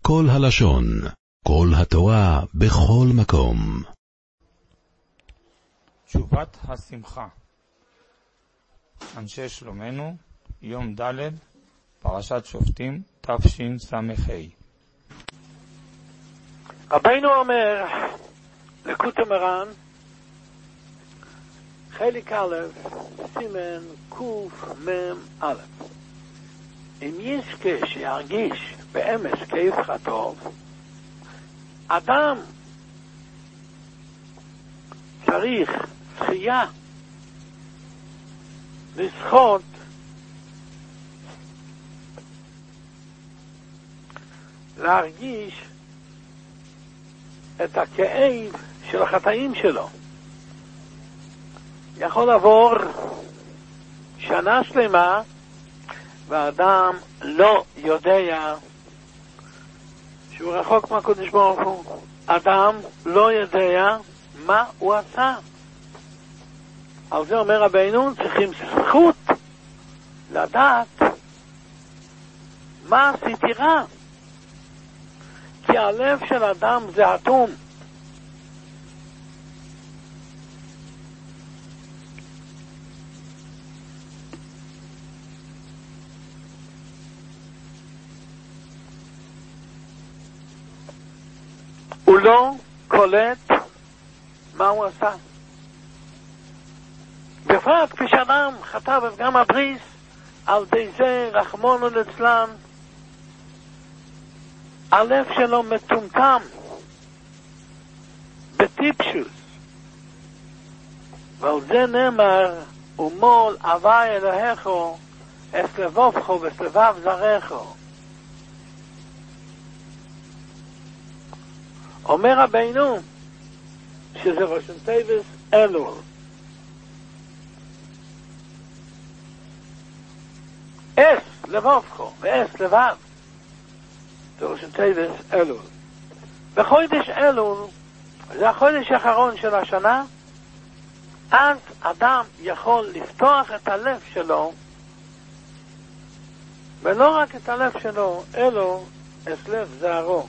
כל הלשון, כל התורה, בכל מקום. תשובת השמחה. אנשי שלומנו, יום ד' פרשת שופטים תשס"ה. רבינו אומר, לקוטי מרן, חלק א', סימן קמ"א. אם יש שירגיש באמס כיפך טוב, אדם צריך זכייה לזכות להרגיש את הכאב של החטאים שלו. יכול לעבור שנה שלמה והאדם לא יודע שהוא רחוק מהקדוש ברוך הוא. אדם לא יודע מה הוא עשה. על זה אומר רבינו, צריכים זכות לדעת מה עשיתי רע, כי הלב של אדם זה אטום. הוא לא קולט מה הוא עשה. בפרט כפי שאדם חטא בפגם הבריס, על די זה רחמונו ליצלן, הלב שלו מטומטם בטיפשוס, ועל זה נאמר, ומול אבי אלוהיכו את לבובכו וסבב זרעכו. אומר רבינו שזה ראשון תיבס אלול. אס לבובכו ואס לבב, זה ראשון תיבס אלול. בחודש אלול, זה החודש האחרון של השנה, אז אדם יכול לפתוח את הלב שלו, ולא רק את הלב שלו, אלו את לב זערו.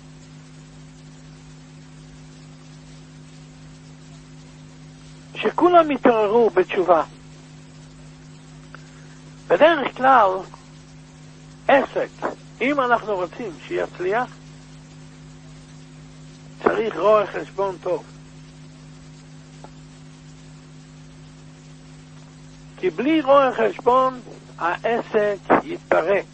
שכולם יתעוררו בתשובה. בדרך כלל, עסק, אם אנחנו רוצים שיצליח, צריך רואה חשבון טוב. כי בלי רואה חשבון, העסק יתפרק.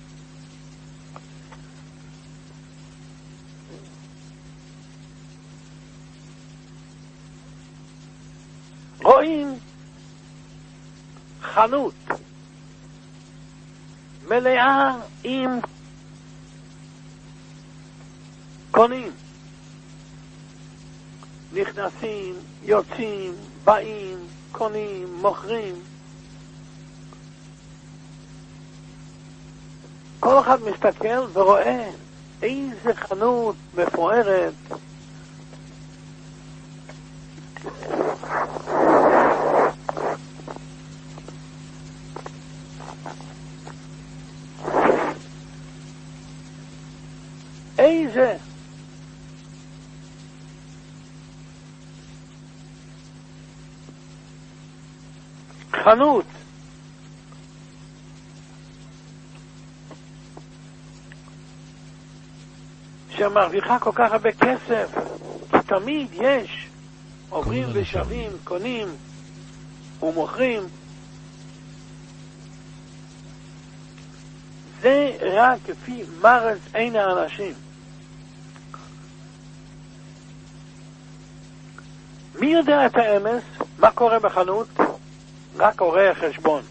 רואים חנות מלאה עם קונים, נכנסים, יוצאים, באים, קונים, מוכרים. כל אחד מסתכל ורואה איזה חנות מפוארת, איזה חנות שמרוויחה כל כך הרבה כסף, כי תמיד יש עוברים ושבים, קונים ומוכרים. זה רק כפי מרץ עין האנשים. מי יודע את האמס? מה קורה בחנות? רק רואה חשבון.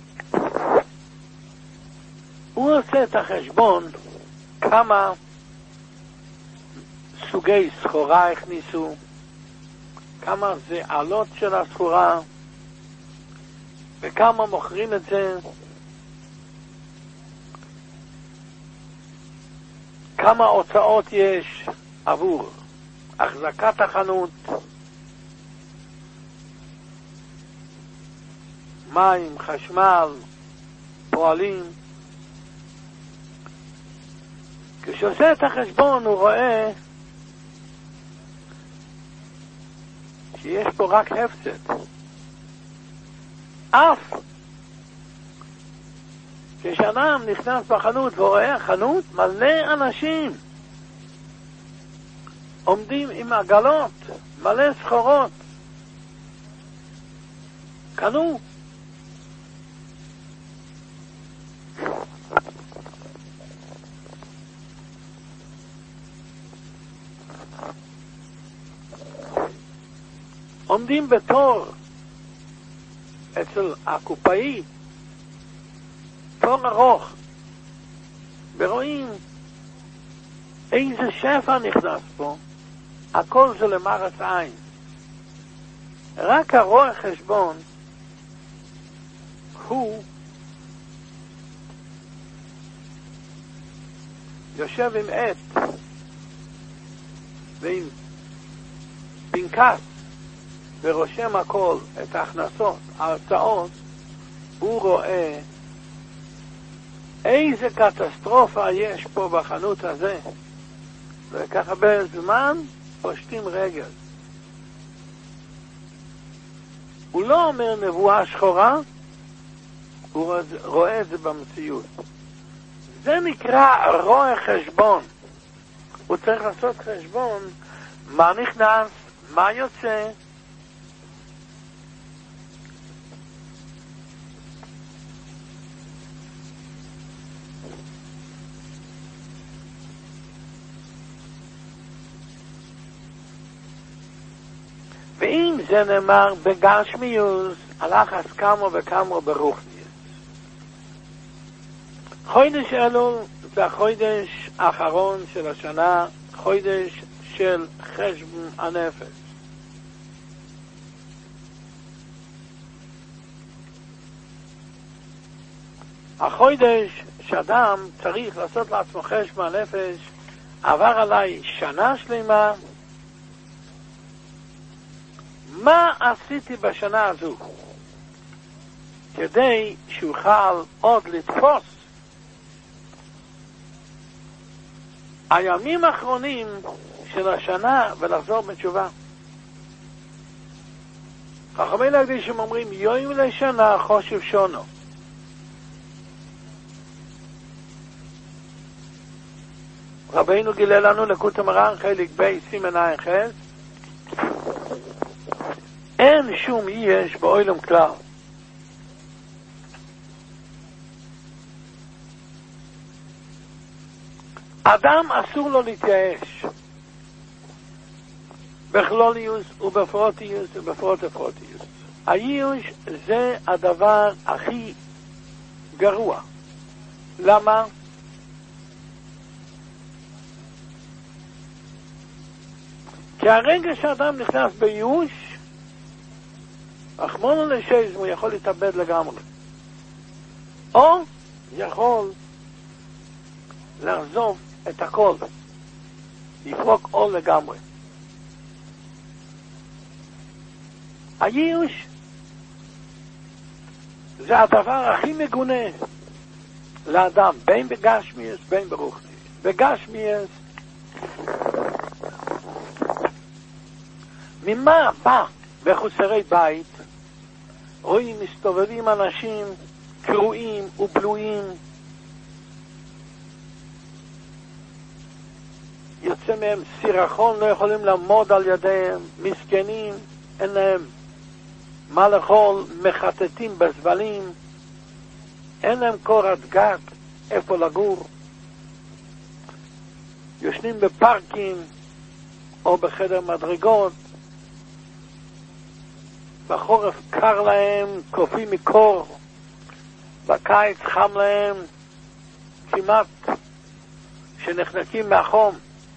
הוא עושה את החשבון כמה סוגי סחורה הכניסו, כמה זה עלות של הסחורה, וכמה מוכרים את זה, כמה הוצאות יש עבור החזקת החנות, מים, חשמל, פועלים. כשעושה את החשבון הוא רואה שיש פה רק הפסד. אף כשאדם נכנס בחנות ורואה החנות מלא אנשים עומדים עם עגלות, מלא סחורות, קנו. עומדים בתור אצל הקופאי, תור ארוך, ורואים איזה שפע נכנס פה. הכל זה למרץ עין. רק הרואה חשבון הוא יושב עם עט ועם פנקס ורושם הכל, את ההכנסות, ההוצאות. הוא רואה איזה קטסטרופה יש פה בחנות הזה, וככה בזמן פושטים רגל. הוא לא אומר נבואה שחורה, הוא רואה את זה במציאות. זה נקרא רואה חשבון. הוא צריך לעשות חשבון מה נכנס, מה יוצא. ואם זה נאמר בגשמיוס, הלך אז כמה וכמה ברוחניוס. חודש אלול זה החודש האחרון של השנה, חודש של חשבון הנפש. החודש שאדם צריך לעשות לעצמו חשבון הנפש, עבר עליי שנה שלמה, מה עשיתי בשנה הזו כדי שאוכל עוד לתפוס הימים האחרונים של השנה ולחזור בתשובה. חכמי להקדישים אומרים יום לשנה חושב שונו. רבינו גילה לנו לקוט המרן חלק בי סימן עין חס, אין שום יש באוילם כלל. אדם אסור לו להתייאש בכלוליוס ובפרוטיוס ובפרוטפרוטיוס. הייאוש זה הדבר הכי גרוע. למה? כי הרגע שאדם נכנס בייאוש, רחמנא ליצלן, הוא יכול להתאבד לגמרי, או יכול לעזוב את הכל, לפרוק עול לגמרי. הייאוש זה הדבר הכי מגונה לאדם, בין בגשמיאס בין ברוחניוס. בגשמיאס ממה בא בחוסרי בית? רואים מסתובבים אנשים קרועים ובלויים, יוצא מהם סירחון, לא יכולים לעמוד על ידיהם, מסכנים, אין להם מה לאכול, מחטטים בזבלים, אין להם קורת גג איפה לגור, יושנים בפארקים או בחדר מדרגות, בחורף קר להם, קופים מקור, בקיץ חם להם, כמעט שנחנקים מהחום,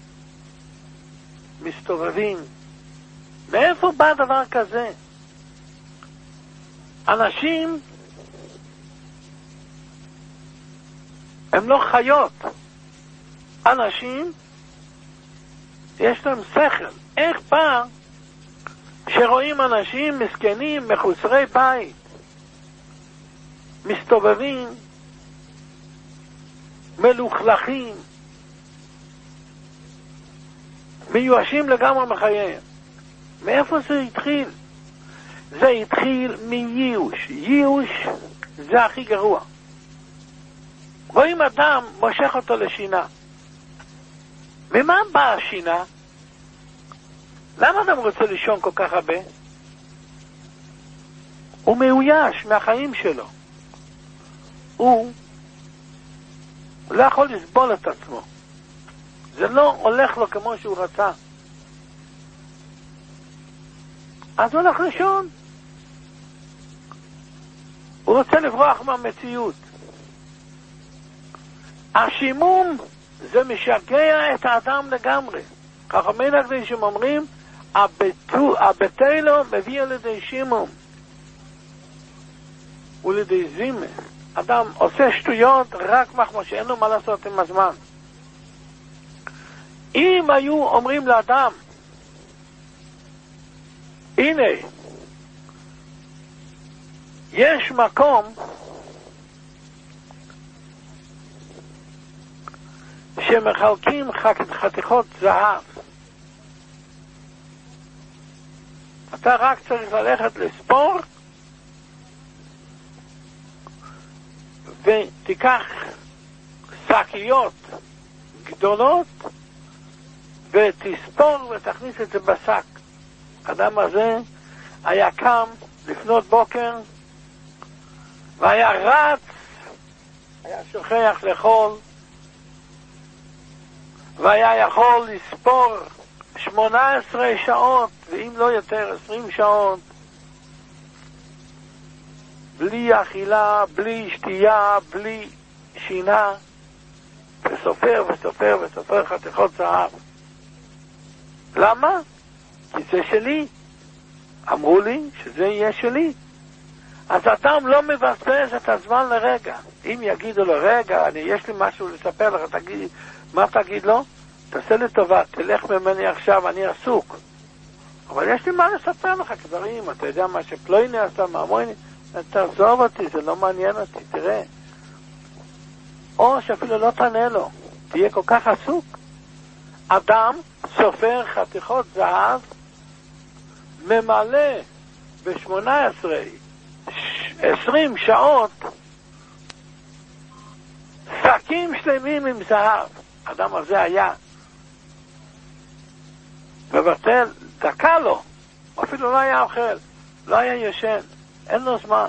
מסתובבים. מאיפה בא דבר כזה? אנשים הם לא חיות. אנשים יש להם שכל. איך בא שרואים אנשים מסכנים, מחוסרי בית, מסתובבים, מלוכלכים, מיואשים לגמרי מחייהם. מאיפה זה התחיל? זה התחיל מייאוש. ייאוש זה הכי גרוע. רואים אדם מושך אותו לשינה. ממה באה השינה? למה אדם רוצה לישון כל כך הרבה? הוא מאויש מהחיים שלו. הוא לא יכול לסבול את עצמו. זה לא הולך לו כמו שהוא רצה. אז הוא הולך לישון. הוא רוצה לברוח מהמציאות. השימום זה משגע את האדם לגמרי. חכמי הקדושים אומרים, הבטלו מביא על ידי שימום ולידי זימה. אדם עושה שטויות רק מחמה שאין לו מה לעשות עם הזמן. אם היו אומרים לאדם, הנה, יש מקום שמחלקים חתיכות זהב, אתה רק צריך ללכת לספור ותיקח שקיות גדולות ותספור ותכניס את זה בשק. האדם הזה היה קם לפנות בוקר והיה רץ, היה שוכח לאכול והיה יכול לספור 18 שעות ואם לא יותר 20 שעות בלי אכילה, בלי שתייה, בלי שינה, וסופר וסופר וסופר חתיכות זהב. למה? כי זה שלי. אמרו לי שזה יהיה שלי. אז אדם לא מבזבז את הזמן לרגע. אם יגידו לו, רגע, יש לי משהו לספר לך, תגיד, מה תגיד לו? תעשה לי טובה, תלך ממני עכשיו, אני עסוק. אבל יש לי מה לספר לך, דברים, אתה יודע מה שפלויני עשה, מה מויני, תעזוב אותי, זה לא מעניין אותי, תראה. או שאפילו לא תענה לו, תהיה כל כך עסוק. אדם סופר חתיכות זהב, ממלא ב-18, 20 שעות, שקים שלמים עם זהב. אדם הזה היה מבטל, דקה לו, אפילו לא היה אוכל, לא היה ישן, אין לו זמן.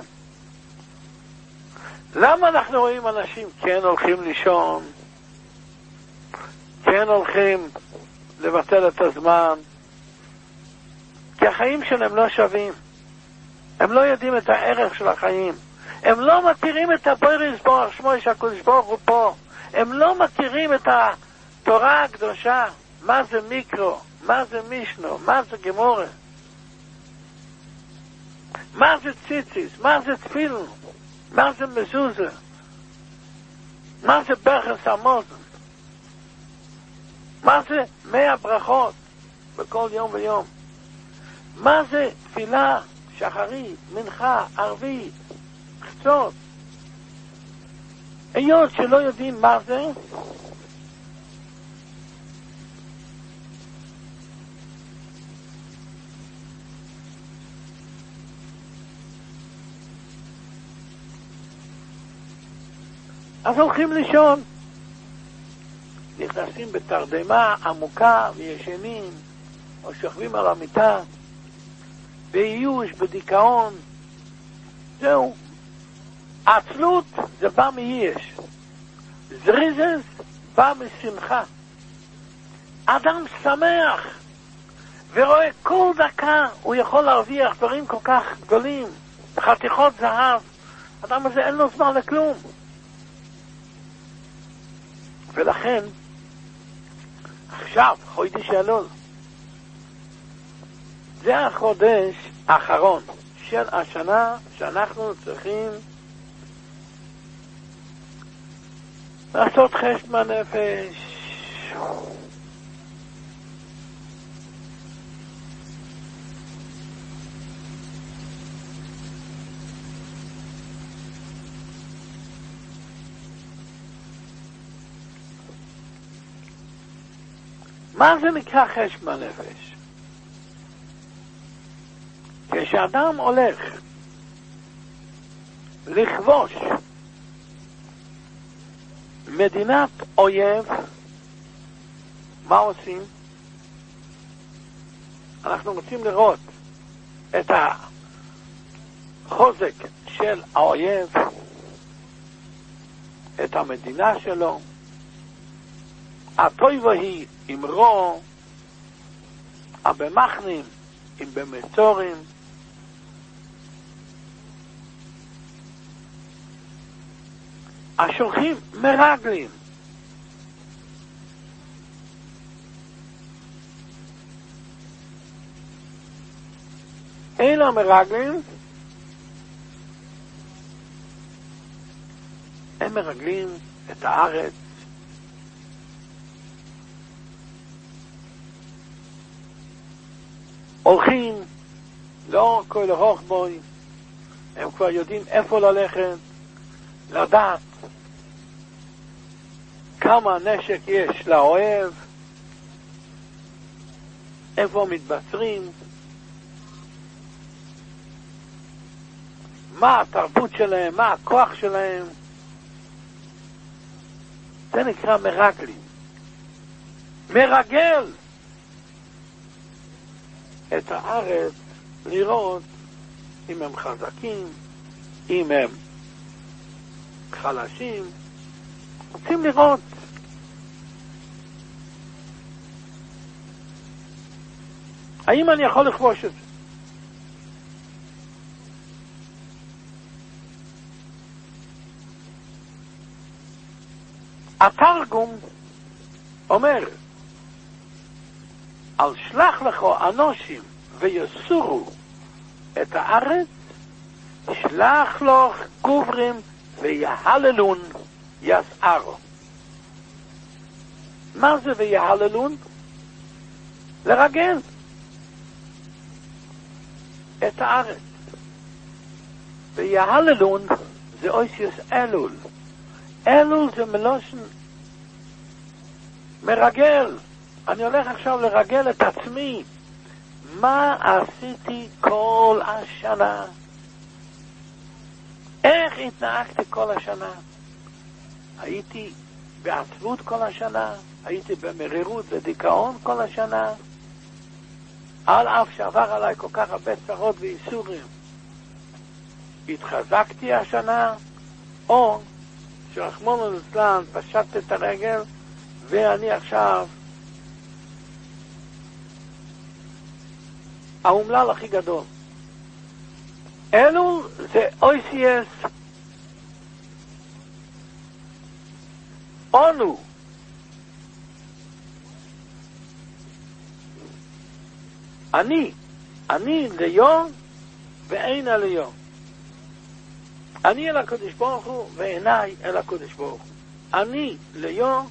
למה אנחנו רואים אנשים כן הולכים לישון, כן הולכים לבטל את הזמן? כי החיים שלהם לא שווים. הם לא יודעים את הערך של החיים. הם לא מכירים את הבורא יתברך שמו שהקדוש ברוך הוא פה. הם לא מכירים את התורה הקדושה. מה זה מיקרו? מה זה מישנו? מה זה גמורה? מה זה ציציס? מה זה תפילין? מה זה מזוזה? מה זה ברכס המוזן? מה זה 100 ברכות בכל יום ויום? מה זה תפילה שחרית, מנחה, ערבית, חצות? היות שלא יודעים מה זה, אז הולכים לישון, נכנסים בתרדמה עמוקה וישנים, או שוכבים על המיטה, בייאוש, בדיכאון. זהו. עצלות זה בא מייאש. זריזס בא משמחה. אדם שמח ורואה כל דקה הוא יכול להרוויח דברים כל כך גדולים, חתיכות זהב. אדם הזה אין לו זמן לכלום. ולכן עכשיו חודש אלול זה החודש האחרון של השנה שאנחנו צריכים לעשות חשבון נפש. מה זה נקרא חשק מהנפש? כשאדם הולך לכבוש מדינת אויב, מה עושים? אנחנו רוצים לראות את החוזק של האויב, את המדינה שלו. הטויבה היא עם רו, הבמחנים עם במצורים. השולחים מרגלים. אלו המרגלים, הם מרגלים את הארץ, הולכים לא כל רוח בוי, הם כבר יודעים איפה ללכת, לדעת כמה נשק יש לאוהב, איפה מתבצרים, מה התרבות שלהם, מה הכוח שלהם. זה נקרא מרגלים. מרגל את הארץ לראות אם הם חזקים, אם הם חלשים. רוצים לראות. האם אני יכול לכבוש את זה? התרגום אומר, על שלח לכו אנושים ויסורו את הארץ, שלח לו גוברים ויהללון יסערו. מה זה ויהללון? לרגל את הארץ. ויהללון זה אויסיוס אלול. אלול זה מלושן מרגל. אני הולך עכשיו לרגל את עצמי. מה עשיתי כל השנה? איך התנהגתי כל השנה? הייתי בעצבות כל השנה? הייתי במרירות ודיכאון כל השנה? על אף שעבר עליי כל כך הרבה צרות ואיסורים, התחזקתי השנה? או שרחמונו ליצלן פשטתי את הרגל ואני עכשיו האומלל הכי גדול? אלו זה אויסייס אונו. אני ליום ואין ליום. אני אל הקדוש ברוך הוא ועיניי אל הקדוש ברוך הוא. אני ליום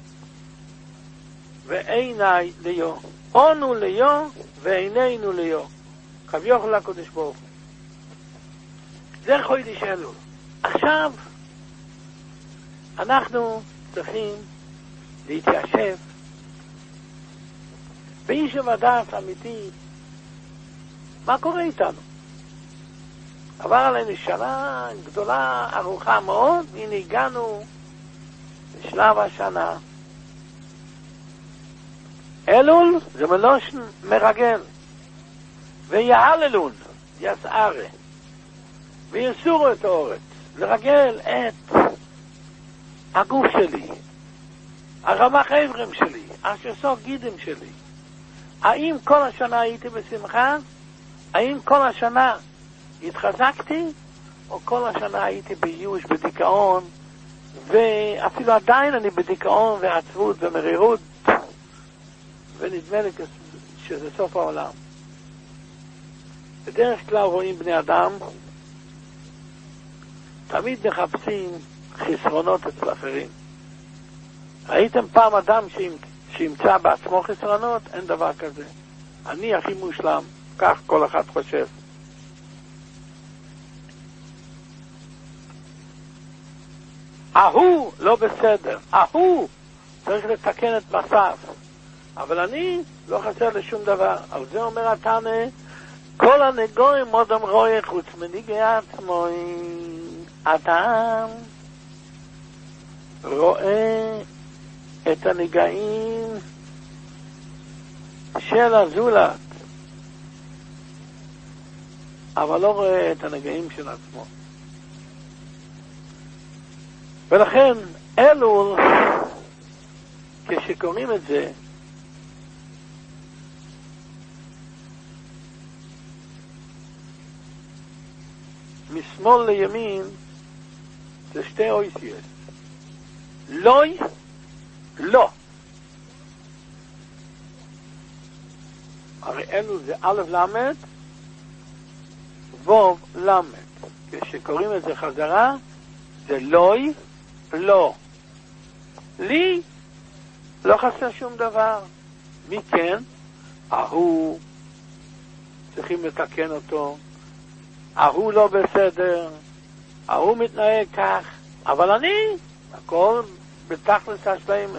ועיניי ליום. אונו ליום ועינינו ליום. כביכול לקדוש ברוך הוא. זה חודש אלול. עכשיו אנחנו צריכים להתיישב באיש ודעת אמיתי מה קורה איתנו. עבר עלינו שנה גדולה, ארוכה מאוד, והנה הגענו לשלב השנה. אלול זה מלושן מרגל. ויהללון יסערה. ויסורו את האורץ. לרגל את הגוף שלי, הרמ"ח איברים שלי, השסוק גידים שלי. האם כל השנה הייתי בשמחה? האם כל השנה התחזקתי? או כל השנה הייתי בייאוש, בדיכאון, ואפילו עדיין אני בדיכאון ועצבות ומרירות, ונדמה לי שזה סוף העולם. בדרך כלל רואים בני אדם, תמיד מחפשים חסרונות אצל אחרים. ראיתם פעם אדם שימצא בעצמו חסרונות? אין דבר כזה. אני הכי מושלם, כך כל אחד חושב. ההוא לא בסדר, ההוא צריך לתקן את מסף. אבל אני לא חסר לשום דבר. על זה אומר התנא, כל הנגועים מודם רואה חוץ מנהיגי עצמו. אדם רואה את הנגעים של הזולת, אבל לא רואה את הנגעים של עצמו. ולכן אלול, כשקוראים את זה, משמאל לימין, זה שתי אויסיות. לוי, לא. הרי אלול זה א' למד, ווב למד. כשקוראים את זה חזרה, זה לוי, לא. לי לא חסר שום דבר. מי כן? ההוא, צריכים לתקן אותו. ההוא לא בסדר. ההוא מתנהג כך. אבל אני, הכל בתכלס השלמת.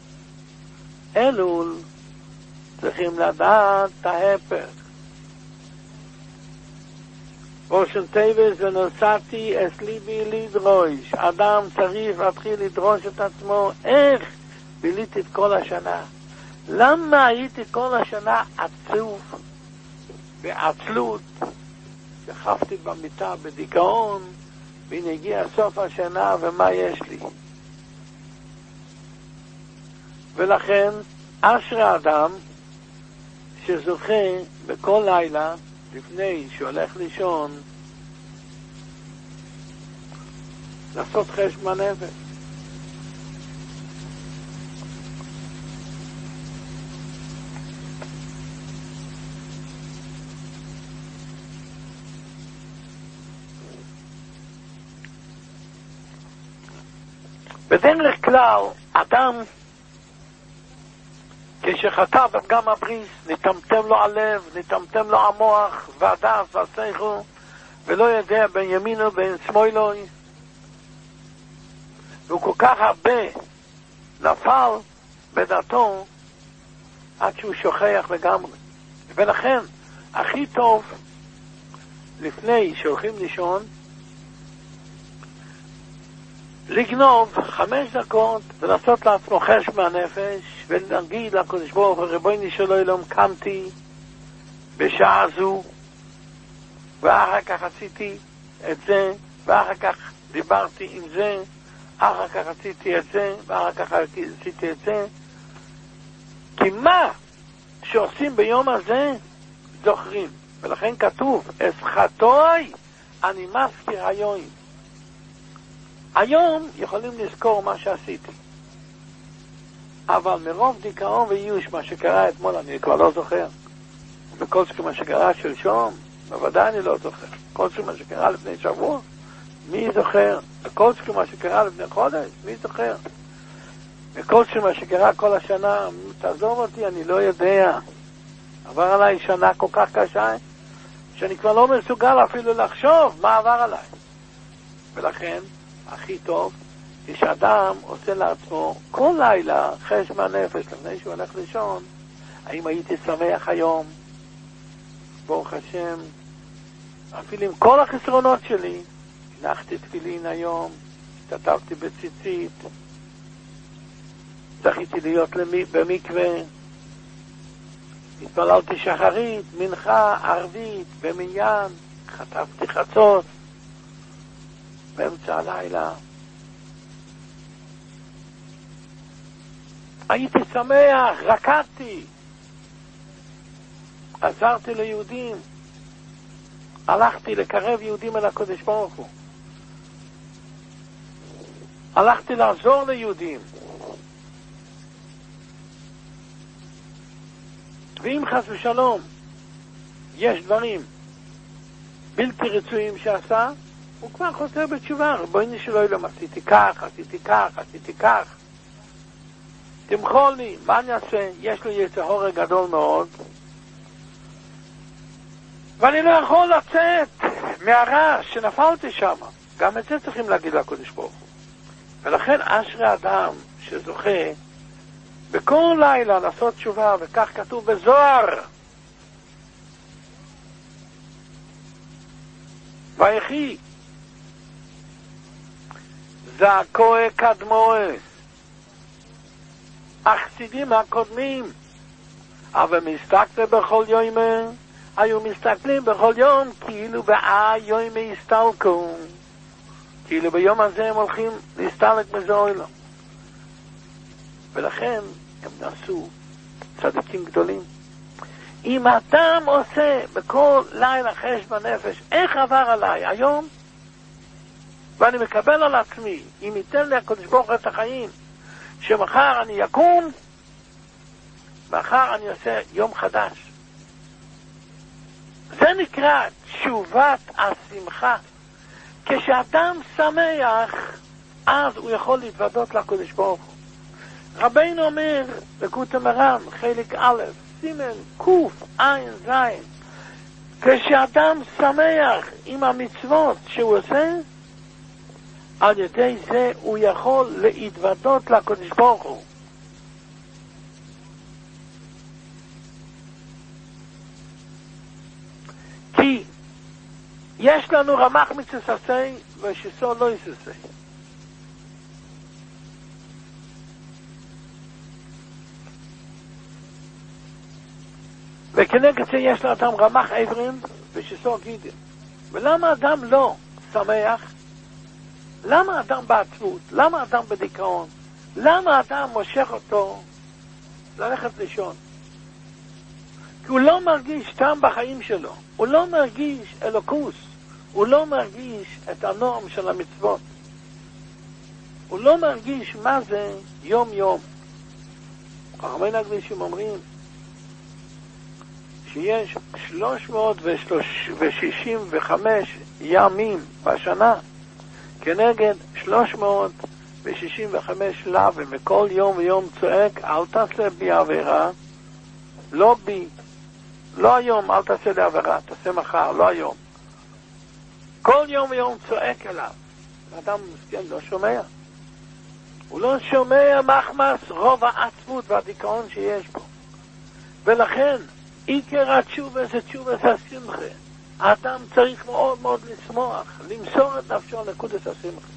אלול, צריכים לדעת את ההפך. ראשון טייבס ונוסעתי אסליבי לדרוש. אדם צריך להתחיל לדרוש את עצמו. איך ביליתי את כל השנה? למה הייתי כל השנה עצוב, בעצלות, שכבתי במיטה בדיכאון, והנה הגיע סוף השנה ומה יש לי? ולכן אשרי אדם שזוכה בכל לילה לפני שהולך לישון לעשות חשבון נפש. בדרך כלל אדם כשחטא בפגם הבריס, נטמטם לו הלב, נטמטם לו המוח והדעת והשכל, ולא יודע בין ימינו בין שמאלו, והוא כל כך הרבה נפל בדעתו עד שהוא שוכח לגמרי. ולכן הכי טוב לפני שהולכים לישון לגנוב 5 דקות ולעשות לעצמו חשבון נפש ולהגיד לקדוש ברוך הוא, ריבונו של עולם, קמתי בשעה זו ואחר כך עשיתי את זה ואחר כך דיברתי עם זה, אחר כך עשיתי את זה ואחר כך עשיתי את זה, כי מה שעושים ביום הזה זוכרים. ולכן כתוב אסחתוי אני מזכיר היום. היום יכולים לזכור מה שעשיתי, אבל מרוב דיכאון וייאוש מה שקרה אתמול אני כבר לא זוכר. וכל מה שקרה שלשום בוודאי אני לא זוכר. כל מה שקרה לפני שבוע מי זוכר? וכל מה שקרה לפני חודש מי זוכר? וכל מה שקרה כל השנה, תעזוב אותי, אני לא יודע. עבר עליי שנה כל כך קשה שאני כבר לא מסוגל אפילו לחשוב מה עבר עליי. ולכן הכי טוב כשאדם עושה לעצמו כל לילה חשבון נפש לפני שהוא הולך לישון, האם הייתי שמח היום, ברוך השם, אפילו עם כל החסרונות שלי, הנחתי תפילין היום, השתתפתי בציצית, זכיתי להיות במקווה, התפללתי שחרית, מנחה, ערבית, במניין, חטפתי חצות באמצע הלילה. הייתי שמח, רקדתי, עזרתי ליהודים, הלכתי לקרב יהודים אל הקדוש ברוך הוא, הלכתי לעזור ליהודים. ואם חס ושלום יש דברים בלתי רצויים שעשה, הוא כבר חוזר בתשובה. ריבונו של עולם, עשיתי כך, עשיתי כך, עשיתי כך, תמחול לי, מה אני אעשה? יש לי יצר הרע גדול מאוד ואני לא יכול לצאת מהרע שנפלתי שם. גם את זה צריכים להגיד לקדוש ברוך הוא. ולכן אשרי אדם שזוכה בכל לילה לעשות תשובה, וכך כתוב בזוהר. ויחי זעקוי קדמוי, החסידים הקודמים, אבל מסתכלים בכל יום, היו מסתכלים בכל יום כאילו יום הסתלקו, כאילו ביום הזה הם הולכים להסתלק מזוהר. ולכן הם נעשו צדיקים גדולים. אם אדם עושה בכל לילה חשבון נפש, איך עבר עליי היום, ואני מקבל על עצמי, אם ייתן לי הקדוש ברוך הוא את החיים, שמחר אני יקום, מחר אני עושה יום חדש. זה נקרא תשובת השמחה. כשאדם שמח, אז הוא יכול להתוודות לקדוש ברוך הוא. רבינו אומר בקוטי מרן, חלק א', סימן קוף עין זין, כשאדם שמח עם המצוות שהוא עושה, על ידי זה הוא יכול להתוודות לקדוש ברוך הוא. כי יש לנו רמ"ח מצססי ושיסו לא יססי. וכנגד זה יש לאדם רמ"ח איברים ושיסו גידים. ולמה אדם לא שמח? למה אדם בעצבות? למה אדם בדיכאון? למה אדם מושך אותו ללכת לישון? כי הוא לא מרגיש טעם בחיים שלו, הוא לא מרגיש אלוקוס, הוא לא מרגיש את הנורם של המצוות, הוא לא מרגיש מה זה יום יום. חכמי הקדושים אומרים שיש 365 ימים בשנה כנגד 365 לב, וכל יום ויום צועק אל תעשה בי עבירה, לא בי, לא היום אל תעשה לי עבירה, תעשה מחר, לא היום. כל יום ויום צועק אליו. האדם מסכן לא שומע, הוא לא שומע מחמס רוב העצבות והדיכאון שיש בו. ולכן עיקר התשובה זה תשובה השמחה. האדם צריך מאוד מאוד לשמוח, למסור את נפשו לקודש השמחה.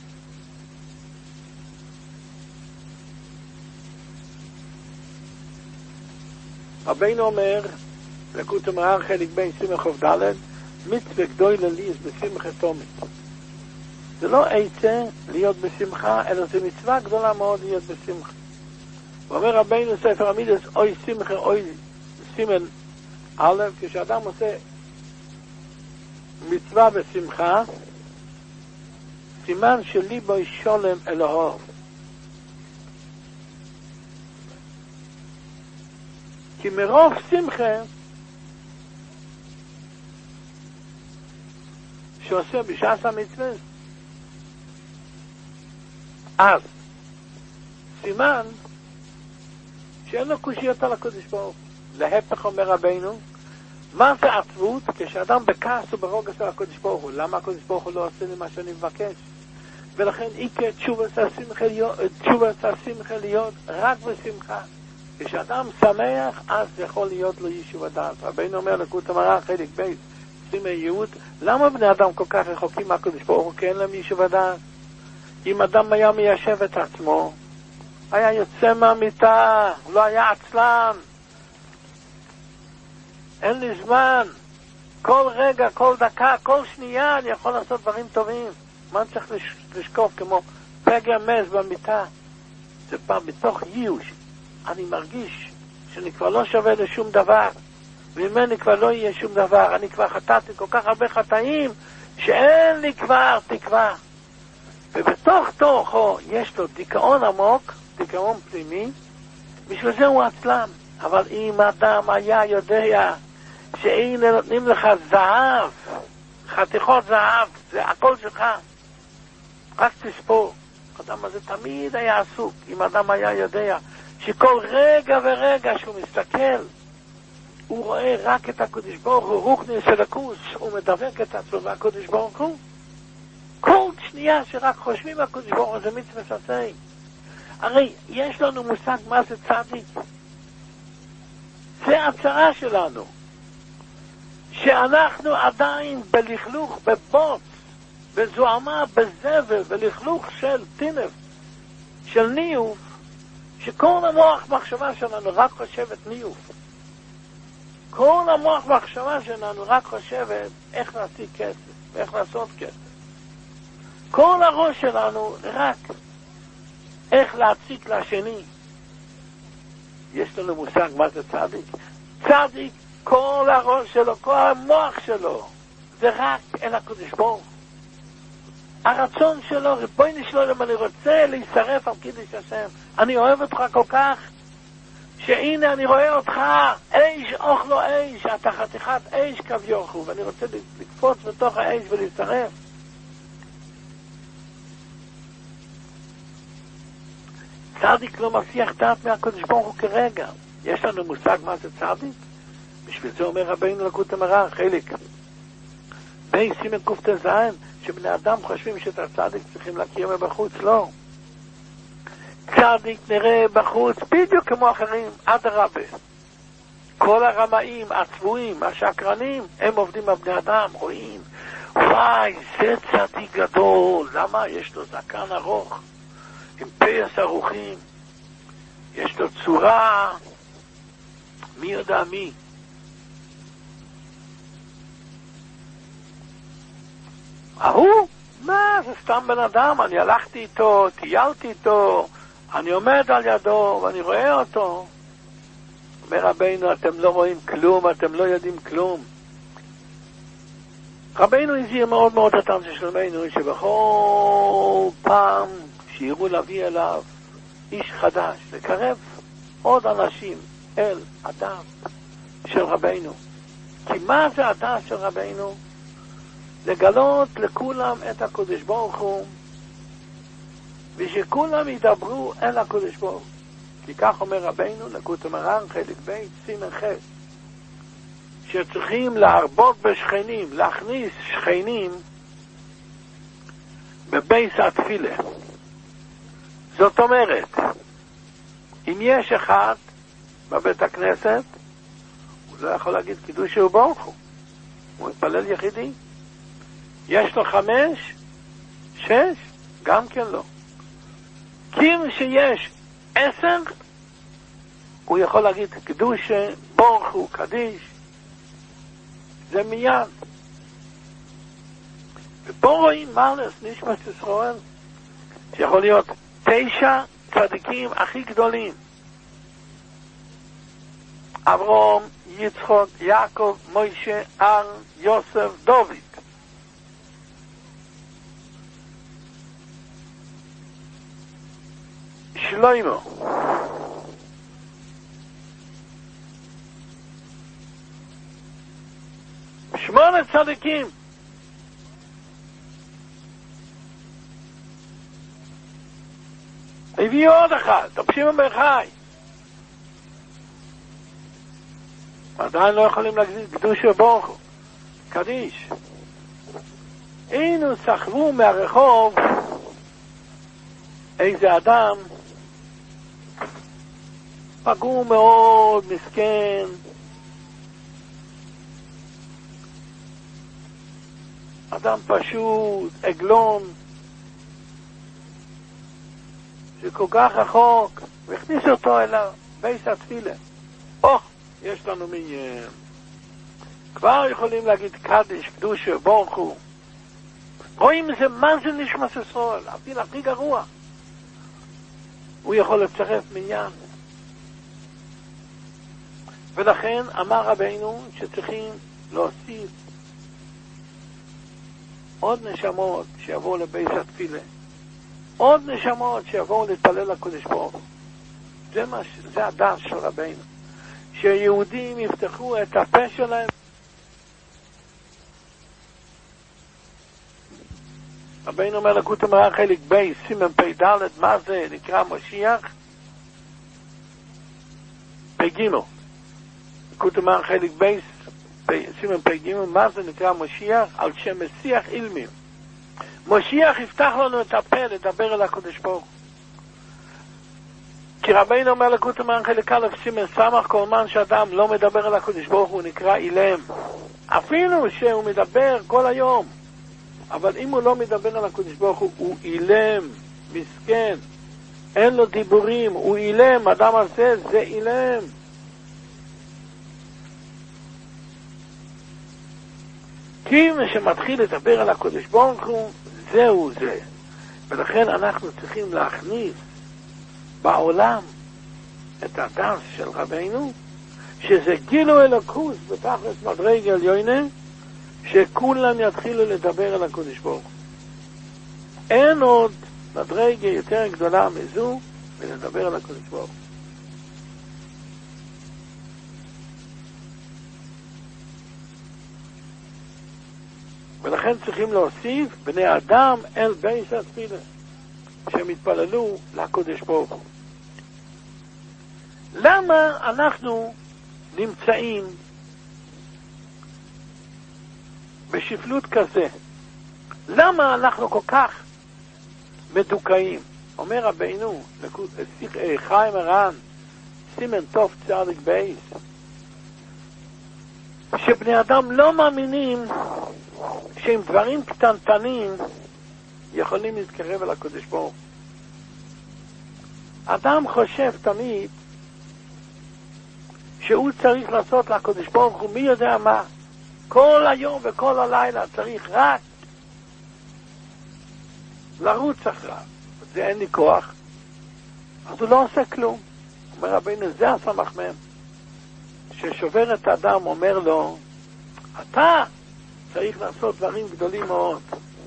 רבינו אומר לקוטי מרן חלק בין סימן ח"ד, מצווה גדולה לי בשמחה תמיד. זה לא עצה להיות בשמחה, אלא זה מצווה גדולה מאוד להיות בשמחה. הוא אומר רבינו ספר המידות, אוי שמחה אוי סימן א', כשאדם עושה מצווה בשמחה, סימן שליבו שולם אלוהיו. כי מרוב שמחה שעושה בשעת המצווה, אז סימן שאין לו קושיות על הקדוש ברוך הוא. להפך אומר רבינו, מה זה עצבות? כשאדם בכעס וברוגז על הקדוש ברוך הוא. למה הקדוש ברוך הוא לא עושה לי מה שאני מבקש? ולכן עיקר תשובת השמחה להיות רק בשמחה. כשאדם שמח, אז יכול להיות לו יישוב הדעת. רבינו אומר לקוטי מרן חלק ב' סימן יהוד, למה בני אדם כל כך רחוקים מהקדוש ברוך הוא? כי אין להם יישוב הדעת. אם אדם היה מיישב את עצמו, היה יוצא מהמיטה, לא היה עצלן, אין לי זמן, כל רגע, כל דקה, כל שנייה אני יכול לעשות דברים טובים. מה אני צריך לשקוף כמו פגע מז במיטה? זה פעם מתוך ייאוש, אני מרגיש שאני כבר לא שווה לשום דבר, וממני כבר לא יהיה שום דבר, אני כבר חטאתי כל כך הרבה חטאים שאין לי כבר תקווה. ובתוך תוכו יש לו דיכאון עמוק, דיכאון פנימי, בשביל זה הוא עצלן. אבל אם אדם היה יודע שהנה נותנים לך זהב, חתיכות זהב, זה הכל שלך, רק תספור. אדם הזה תמיד היה עסוק. אם אדם היה יודע שכל רגע ורגע שהוא מסתכל, הוא רואה רק את הקדוש ברוך הוא, רוחני סלקוס, הוא מדבק את עצמו מהקדוש ברוך הוא. כל שנייה שרק חושבים הקדוש ברוך הוא זה מצווה שעשה. הרי יש לנו מושג מה זה צדיק. זה הצרה שלנו. שאנחנו עדיין בלכלוך, בבוץ, בזוהמה, בזבל, בלכלוך של טינף, של ניוף, שכל המוח מחשבה שלנו רק חושבת ניוף. כל המוח מחשבה שלנו רק חושבת איך להשיג כסף, איך לעשות כסף. כל הראש שלנו רק איך להציק לשני. יש לנו מושג מה זה צדיק. צדיק, כל הראש שלו, כל המוח שלו, זה רק אל הקדוש ברוך. הרצון שלו, ריבונו של עולם, אני רוצה להישרף על קידוש השם. אני אוהב אותך כל כך, שהנה אני רואה אותך, אש אוכלו אש, אתה חתיכת אש כביכול, ואני רוצה לקפוץ בתוך האש ולהישרף. צדיק לא מסיח דעת מהקדוש ברוך הוא כרגע. יש לנו מושג מה זה צדיק? בשביל זה אומר רבינו לקוטי מוהר"ן, חלק בי סימן קט"ז, שבני אדם חושבים שאת הצדיק צריכים להכיר מבחוץ. לא. צדיק נראה בחוץ בדיוק כמו אחרים, אדרבה. כל הרמאים, הצבועים, השקרנים, הם עובדים על בני אדם, רואים, וואי, זה צדיק גדול. למה? יש לו זקן ארוך, עם פייס ארוכים, יש לו צורה, מי יודע מי. ההוא? מה? זה סתם בן אדם, אני הלכתי איתו, טיילתי איתו, אני עומד על ידו ואני רואה אותו. אומר רבינו, אתם לא רואים כלום, אתם לא יודעים כלום. רבינו הזהיר מאוד מאוד את אנשי שלמנו, שבכל פעם שיראו להביא אליו איש חדש, לקרב עוד אנשים אל הדת של רבינו. כי מה זה הדת של רבינו? לגלות לכולם את הקדוש ברוך הוא, ושכולם ידברו אל הקדוש ברוך הוא. כי כך אומר רבינו לקוטי מוהר"ן חלק ב' סימן ח', שצריכים להרבות בשכנים, להכניס שכנים בבייס התפילה. זאת אומרת, אם יש אחד בבית הכנסת, הוא לא יכול להגיד קידוש ברוך הוא, הוא מתפלל יחידי. יש לו 5, 6, גם כן לא. כי אם שיש 10, הוא יכול להגיד קדוש ברוך הוא, קדיש. זה מיד. ופה רואים מעלס נשמת ישראל, שיכול להיות 9 צדיקים הכי גדולים. אברהם, יצחק, יעקב, מוישה, אהרון, יוסף, דוד. שלמה. שמונה צדיקים. הביאו עוד אחד, רבי שמעון בר יוחאי. עדיין לא יכולים להגיד קדוש ברוך הוא, קדיש. היינו סחבו מהרחוב איזה אדם פגור מאוד, מסכן, אדם פשוט, עגלון, שכל כך רחוק, והכניס אותו אל בייס התפילה. יש לנו כבר יכולים להגיד קדיש, קדוש ברוך הוא. רואים מה זה נשמת ישראל, הפיל הכי גרוע. הוא יכול לצרף מיד. ולכן אמר רבינו שצריכים להוסיף עוד נשמות שיבואו לבייס התפילה. עוד נשמות שיבואו להתפלל לקדוש ברוך הוא. זה הדעת של רבינו. שיהודים יפתחו את הפה שלהם. רבינו אומר לקוטי מוהר"ן חלק ב' סימן פ"ד, מה זה נקרא משיח? פ"ג. לקוטי מוהר"ן חלק ב' סימן פ"ג, מה זה נקרא משיח? על שם משיח אילמים. משיח יפתח לנו את הפה לדבר אל הקדוש ברוך הוא. כי רבינו אומר לקוטי מוהר"ן חלק א' סימן סמך, כל זמן שאדם לא מדבר על הקדוש ברוך הוא נקרא אילם. אפילו שהוא מדבר כל היום, אבל אם הוא לא מדבר על הקדוש ברוך הוא אילם, מסכן, אין לו דיבורים, הוא אילם, אדם הזה זה אילם. כי מי שמתחיל לדבר על הקדוש ברוך הוא, זהו זה. ולכן אנחנו צריכים להכניס בעולם את הדס של רבינו, שזה גילו אלוקות בתכלס מדרגה עליונה, שכולם יתחילו לדבר על הקדוש ברוך הוא. אין עוד מדרגה יותר גדולה מזו ולדבר על הקדוש ברוך הוא. ולכן צריכים להוסיף בני אדם אל בייס התפילה, שהם התפללו לקדוש ברוך הוא. למה אנחנו נמצאים בשפלות כזה? למה אנחנו כל כך מדוכאים? אומר רבינו, חיים הר"ן, סימן טוב צדיק בייס, שבני אדם לא מאמינים שעם דברים קטנטנים יכולים להתקרב אל הקדוש ברוך הוא. אדם חושב תמיד שהוא צריך לעשות לקדוש ברוך הוא מי יודע מה, כל היום וכל הלילה צריך רק לרוץ אחריו. זה אין לי כוח, אז הוא לא עושה כלום. אומר רבינו, זה הסמך מהם ששובר את האדם, אומר לו, אתה צריך לעשות דברים גדולים מאוד.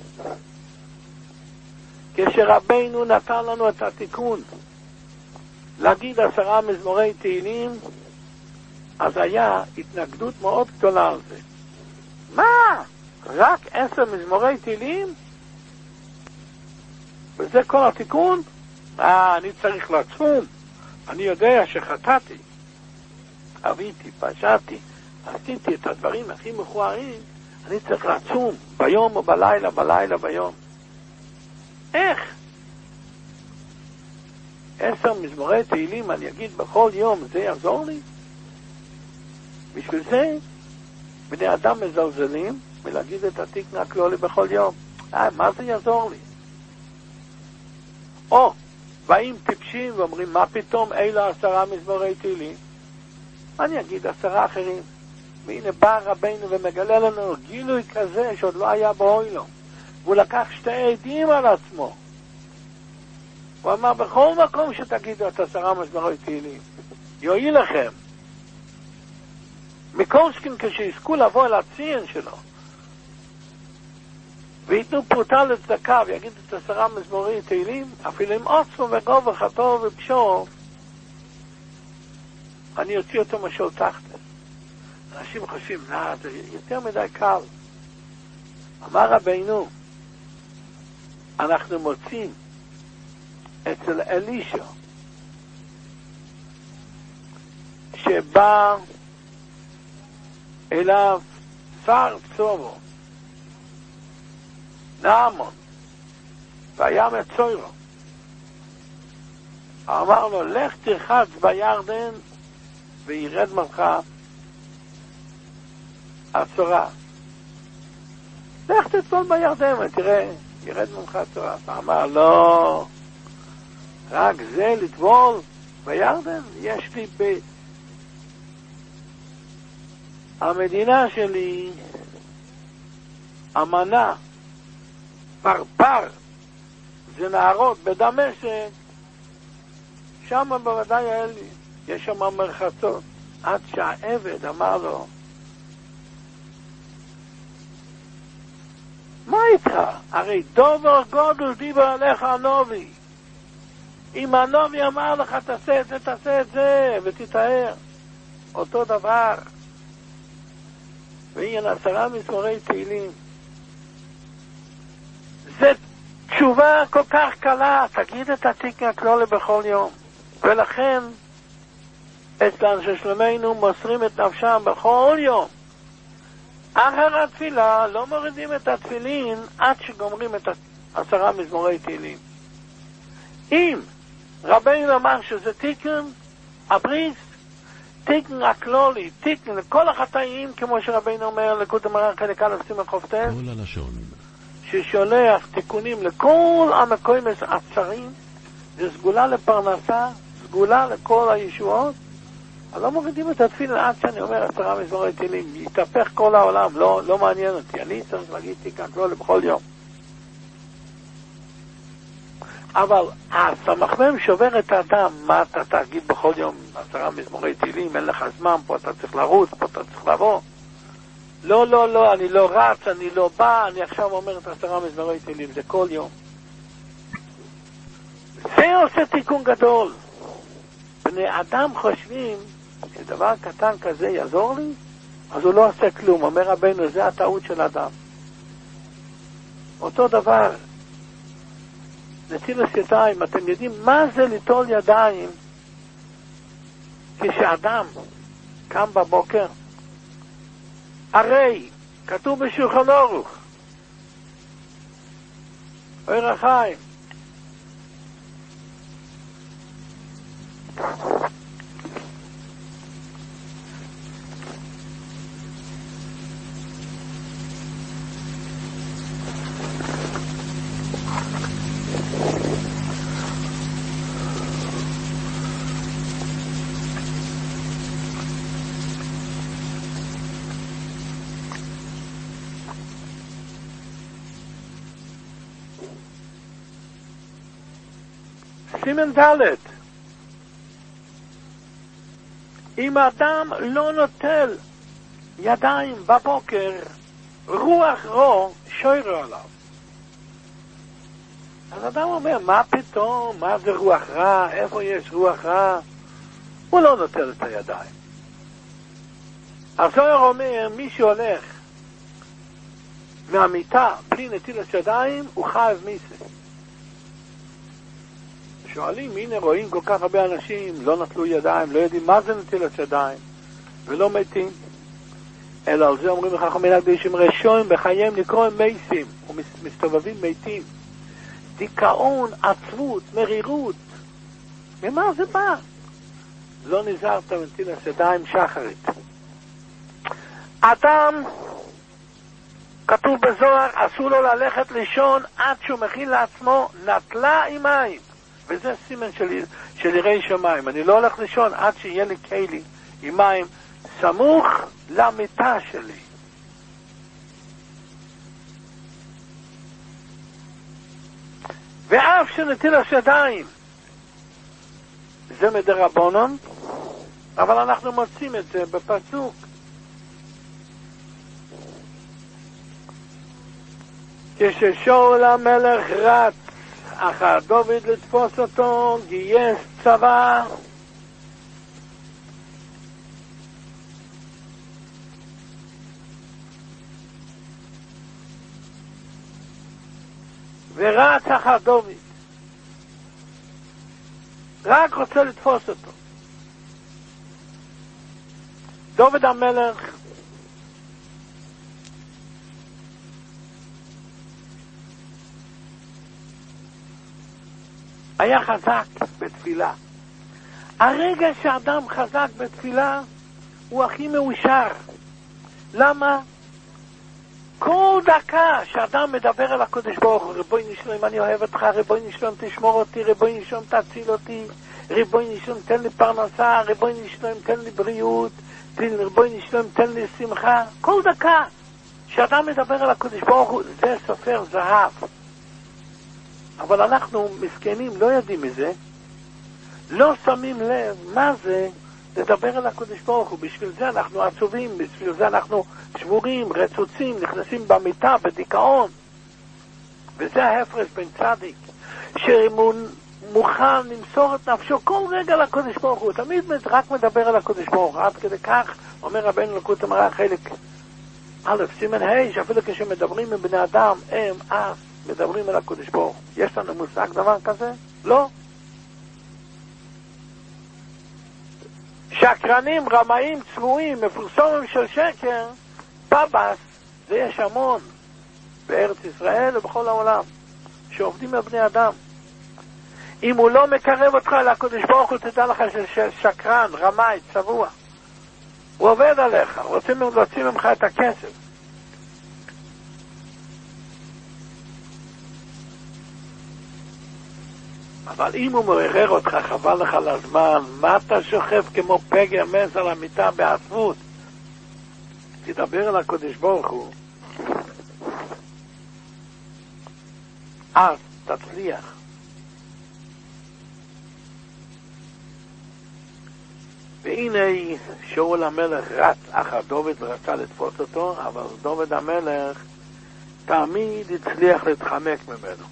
כשרבינו נתן לנו את התיקון להגיד 10 מזמורי תהילים, אז היה התנגדות מאוד גדולה על זה. מה? רק 10 מזמורי תהילים? וזה כל התיקון? אני צריך לצום. אני יודע שחטאתי, אביתי, פשעתי, עשיתי את הדברים הכי מכוערים, אני צריך לצום ביום או בלילה, בלילה ביום. איך? 10 מזמורי תהילים אני אגיד בכל יום, זה יעזור לי? בשביל זה בני אדם מזלזלים ולהגיד את התיקון הכללי בכל יום. מה זה יעזור לי? או באים טיפשים ואומרים, מה פתאום אלה 10 מזמורי תהילים? אני אגיד 10 אחרים. והנה בא רבינו ומגלה לנו גילוי כזה שעוד לא היה באוילום. והוא לקח 2 עדים על עצמו. הוא אמר, בכל מקום שתגידו את 10 מזמורי תהילים, יועיל לכם. מקורסקין כשיזכו לבוא אל הציין שלו, ויתנו פרוטה לצדקה ויגידו את 10 מזמורי תהילים, אפילו עם עוצמו וגוב וחטוא ופשור, אני אוציא אותו משול תחת. אנשים חושבים, זה יותר מדי קל. אמר רבינו, אנחנו מוצאים אצל אלישע שבא אליו שר צורו נעמון והיה מצוירו, אמר לו, לך תרחץ בירדן וירד ממך הצורה. לך תטבול בירדן ותראה, ירד ממך הצורה. אמר, לא, רק זה לטבול בירדן? יש לי המדינה שלי אמנה, פרפר, זה נערות בדמשק, שם בוודאי היה לי, יש שם מרחצות. עד שהעבד אמר לו, מה איתך? הרי דובר גודל דיבר עליך הנובי. אם הנובי אמר לך תעשה את זה, תעשה את זה ותתאר. אותו דבר. והנה 10 מזמורי תהילים. זה תשובה כל כך קלה. תגיד את התיקון הכללי בכל יום. ולכן אצלנו ששלמנו מוסרים את נפשם בכל יום. אחר התפילה לא מורידים את התפילין עד שגומרים את 10 מזמורי תהילים. אם רבינו אמר שזה תיקן הבריס, תיקן הכלולי, תיקן לכל החטאים, כמו שרבינו אומר לקוד המראה חלק א' סימן חופטס, כל הלשון. ששולח תיקונים לכל המקויים הצרים, זה סגולה לפרנסה, סגולה לכל הישועות. אז לא מורידים את התפילה עד שאני אומר 10 מזמורי תהילים, יתהפך כל העולם, לא מעניין אותי, אני צריך להגיד תיקן כלולי בכל יום. אבל הסמ"ם שובר את האדם, מה אתה תגיד בכל יום 10 מזמורי תהילים, אין לך זמן, פה אתה צריך לרוץ, פה אתה צריך לבוא. לא, אני לא רץ, אני לא בא, אני עכשיו אומר את 10 מזמורי תהילים, זה כל יום. זה עושה תיקון גדול. בני אדם חושבים שדבר קטן כזה יעזור לי, אז הוא לא עושה כלום. אומר רבינו, זה הטעות של אדם. אותו דבר, נטילת ידיים, אתם יודעים מה זה ליטול ידיים כשאדם קם בבוקר? הרי כתוב בשולחן ערוך, אור החיים, סימן ד', אם האדם לא נוטל ידיים בבוקר, רוח רו שוירו עליו. אז אדם אומר, מה פתאום? מה זה רוח רע? איפה יש רוח רע? הוא לא נוטל את הידיים. הזוהר אומר, מי שהולך מהמיטה בלי נטילת ידיים, הוא חייב מיסה. שואלים, הנה רואים כל כך הרבה אנשים, לא נטלו ידיים, לא יודעים מה זה נטילת ידיים, ולא מתים. אלא על זה אומרים לך חכמים הקדושים ראשונים בחייהם לקרוא מייסים, ומסתובבים מתים. דיכאון, עצבות, מרירות. ממה זה בא? לא נזהרת נטילת ידיים שחרית. אדם, כתוב בזוהר, אסור לו ללכת לישון עד שהוא מכין לעצמו נטלה עם מים. וזה סימן של יראי שמיים. אני לא הולך לישון עד שיהיה לי כלי עם מים סמוך למיטה שלי. ואף שנטילת ידיים זה מדרבנן, אבל אנחנו מוצאים את זה בפסוק. כששאול המלך רץ אחר דוד לתפוס אותו, גייס צבא, ורץ אחר דוד, רק רוצה לתפוס אותו. דוד המלך היה חזק בתפילה. הרגע שאדם חזק בתפילה הוא הכי מאושר. למה? כל דקה שאדם מדבר על הקודש ברוך הוא, ריבונו שלום אני אוהב אותך, ריבונו שלום תשמור אותי, ריבונו שלום תציל אותי, ריבונו שלום תן לי פרנסה, ריבונו שלום תן לי בריאות, ריבונו שלום תן לי שמחה. כל דקה שאדם מדבר על הקודש ברוך הוא זה סופר זהב. אבל אנחנו מסכנים, לא יודעים מזה, לא שמים לב מה זה לדבר על הקודש ברוך הוא. בשביל זה אנחנו עצובים, בשביל זה אנחנו שבורים, רצוצים, נכנסים במיטה, בדיכאון. וזה ההפרש בין צדיק, שמוכן למסור את נפשו כל רגע לקודש ברוך הוא, תמיד רק מדבר על הקודש ברוך הוא. עד כדי כך, אומר רבינו לקוד המראה חלק א', סימן ה', שאפילו כשמדברים עם בני אדם, הם אף מדברים על הקודש ברוך הוא. יש לנו מושג דבר כזה? לא. שקרנים, רמאים, צבועים, מפורסמים של שקר, פבס, זה יש המון בארץ ישראל ובכל העולם, שעובדים על בני אדם. אם הוא לא מקרב אותך לקדוש ברוך הוא, תדע לך ששקרן, רמאי, צבוע. הוא עובד עליך, רוצים להוציא ממך את הכסף. אבל אם הוא מעורר אותך, חבל לך לזמן, מה אתה שוכב כמו פגר מס על המיטה בעצבות? תדבר על הקדוש ברוך הוא. אז תצליח. והנה שאול המלך רץ אחר דוד ורצה לתפוס אותו, אבל דוד המלך תמיד הצליח להתחמק ממנו.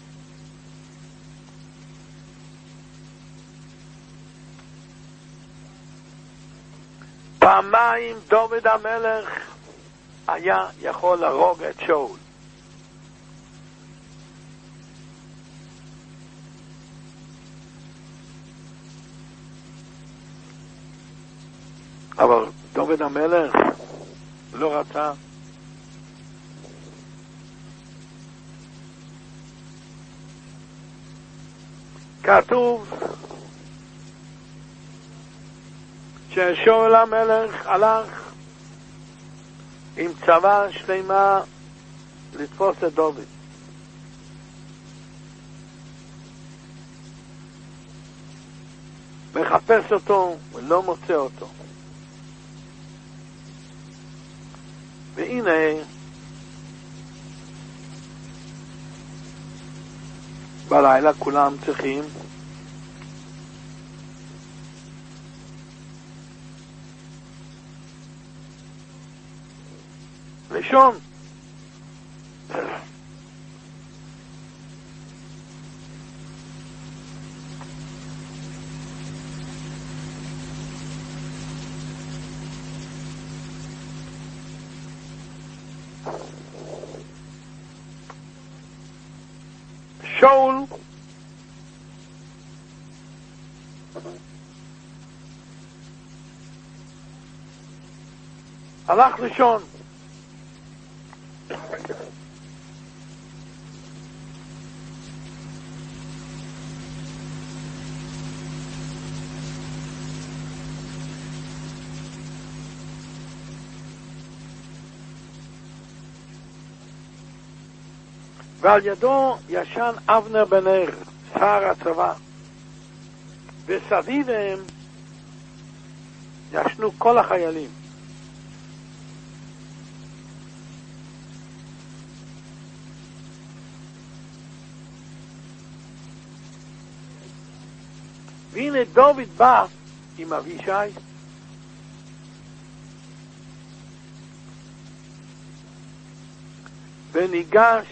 פעמיים דוד המלך היה יכול להרוג את שאול. אבל דוד המלך לא רצה. כתוב ששאול המלך הלך עם צבא שלמה לתפוס את דוד. מחפש אותו ולא מוצא אותו. והנה בלילה כולם צריכים לישון. שאול הלך לישון. ועל ידו ישן אבנר בן נר, שר הצבא, וסביבם ישנו כל החיילים. והנה דוד בא עם אבישי, וניגש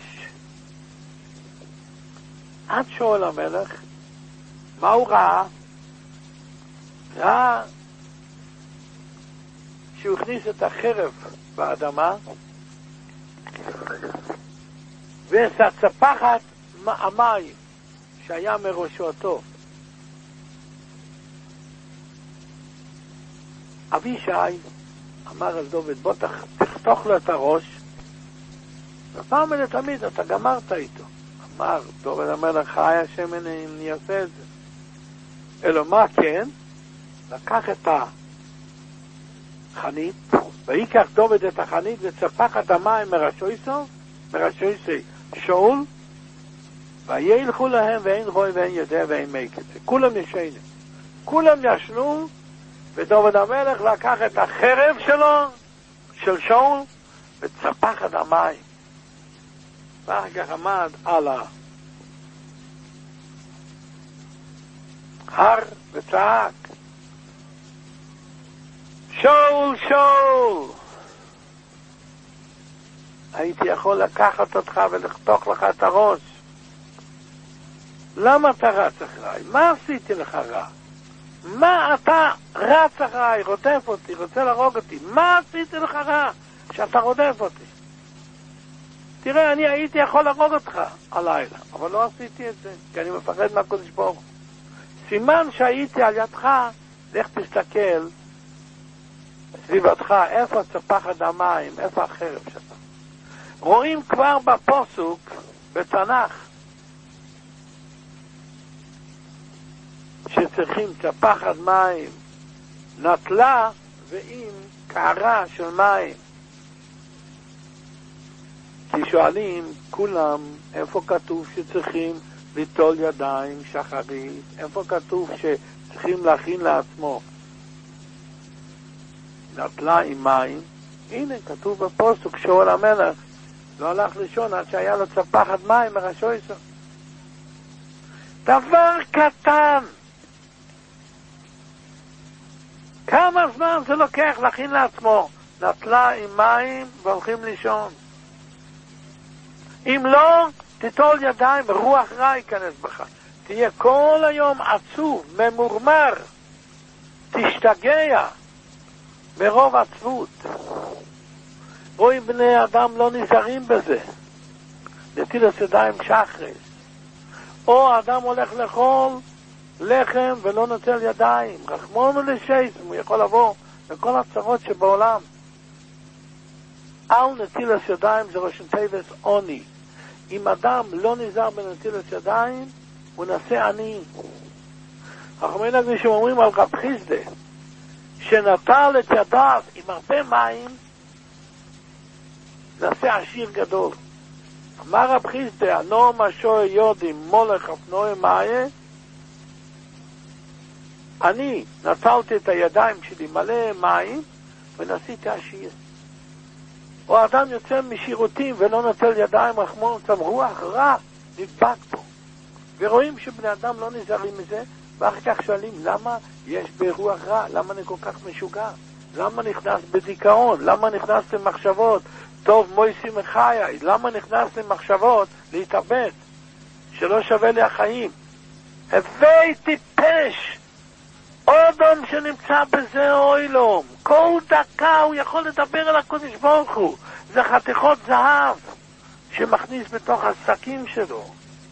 עד שאול המלך. מה הוא ראה? ראה שהוא הכניס את החרב באדמה ואת הצפחת המים שהיה מראשו הטוב. אבישי אמר על דוד, בוא תחתוך לו את הראש, ופעם ולתמיד אתה גמרת איתו. אמר דוד המלך, חי השם אני אעשה את זה. אלא מה כן? לקח את החנית, ויקח דוד את החנית וצפח את המים מראשי שאול, וילכו להם ואין רוי ואין יודע ואין מקצה. כולם ישנים. כולם ישנו, ודוד המלך לקח את החרב שלו, של שאול, וצפח את המים. ואחר כך עמד על ההר וצעק, שאול, שאול, הייתי יכול לקחת אותך ולחתוך לך את הראש. למה אתה רץ אחריי? מה עשיתי לך רע? מה אתה רץ אחריי, רודף אותי, רוצה להרוג אותי? מה עשיתי לך רע שאתה רודף אותי? תראה, אני הייתי יכול להרוג אותך הלילה, אבל לא עשיתי את זה, כי אני מפחד מהקדוש ברוך הוא. סימן שהייתי על ידך, לך תסתכל סביבתך, איפה צפחת המים, איפה החרב שלך. רואים כבר בפסוק, בתנ"ך, שצריכים צפחת מים נטלה ועם קערה של מים. כי שואלים כולם איפה כתוב שצריכים ליטול ידיים שחרית, איפה כתוב שצריכים להכין לעצמו נטלה עם מים. הנה כתוב בפסוק שאול המלך לא הלך לישון עד שהיה לו צפחת מים מראשו יסוד. דבר קטן, כמה זמן זה לוקח להכין לעצמו נטלה עם מים והולכים לישון? אם לא, תיטול ידיים, רוח רע ייכנס בך, תהיה כל היום עצוב, ממורמר, תשתגע מרוב עצבות. רואים בני אדם לא נזהרים בזה, נטילת ידיים שחרית, או אדם הולך לאכול לחם ולא נוטל ידיים, רחמונו לשייסם, הוא יכול לבוא לכל הצרות שבעולם. על נטילת ידיים זה ראשון תיבס עוני. אם אדם לא נזהר בנטילת ידיים, הוא נעשה עני. החכמים הקדושים אומרים על רב חיסדא, שנטל את ידיו עם הרבה מים, נעשה עשיר גדול. אמר רב חיסדא, אנו משוי יודים מולך אופנועי מאיה, אני נטלתי את הידיים שלי מלא מים ונעשיתי עשיר. או אדם יוצא משירותים ולא נטל ידיים, רחמון צם, רוח רע נדבק בו. ורואים שבני אדם לא נזהרים מזה, ואחר כך שואלים למה יש ברוח רע, למה אני כל כך משוגע, למה נכנס בדיכאון, למה נכנס למחשבות טוב מויסי מחיי, למה נכנס למחשבות להתאבד שלא שווה לי החיים. הווי טיפש, אדם שנמצא בזה אוילום, כל דקה הוא יכול לדבר על הקודש ברוך הוא. זה חתיכות זהב שמכניס בתוך השקים שלו.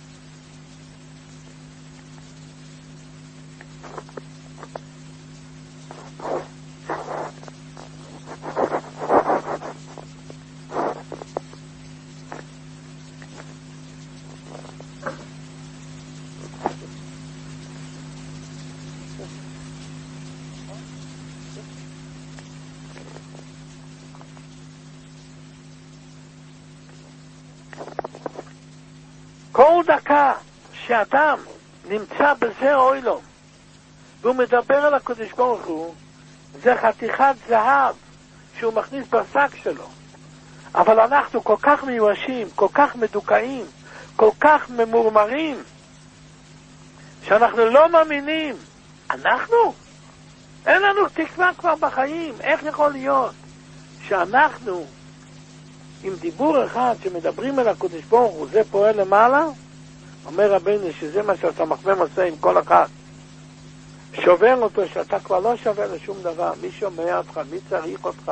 כל דקה שאדם נמצא בזה אוילום והוא מדבר על הקודש ברוך הוא, זה חתיכת זהב שהוא מכניס בשק שלו. אבל אנחנו כל כך מיואשים, כל כך מדוכאים, כל כך ממורמרים, שאנחנו לא מאמינים. אנחנו? אין לנו תקווה כבר בחיים. איך יכול להיות שאנחנו עם דיבור אחד שמדברים על הקודש ברוך הוא, זה פועל למעלה? אומר רבינו שזה מה שאתה מחמם עושה עם כל אחד, שובר אותו, שאתה כבר לא שווה לשום דבר. מי שומע אותך? מי צריך אותך?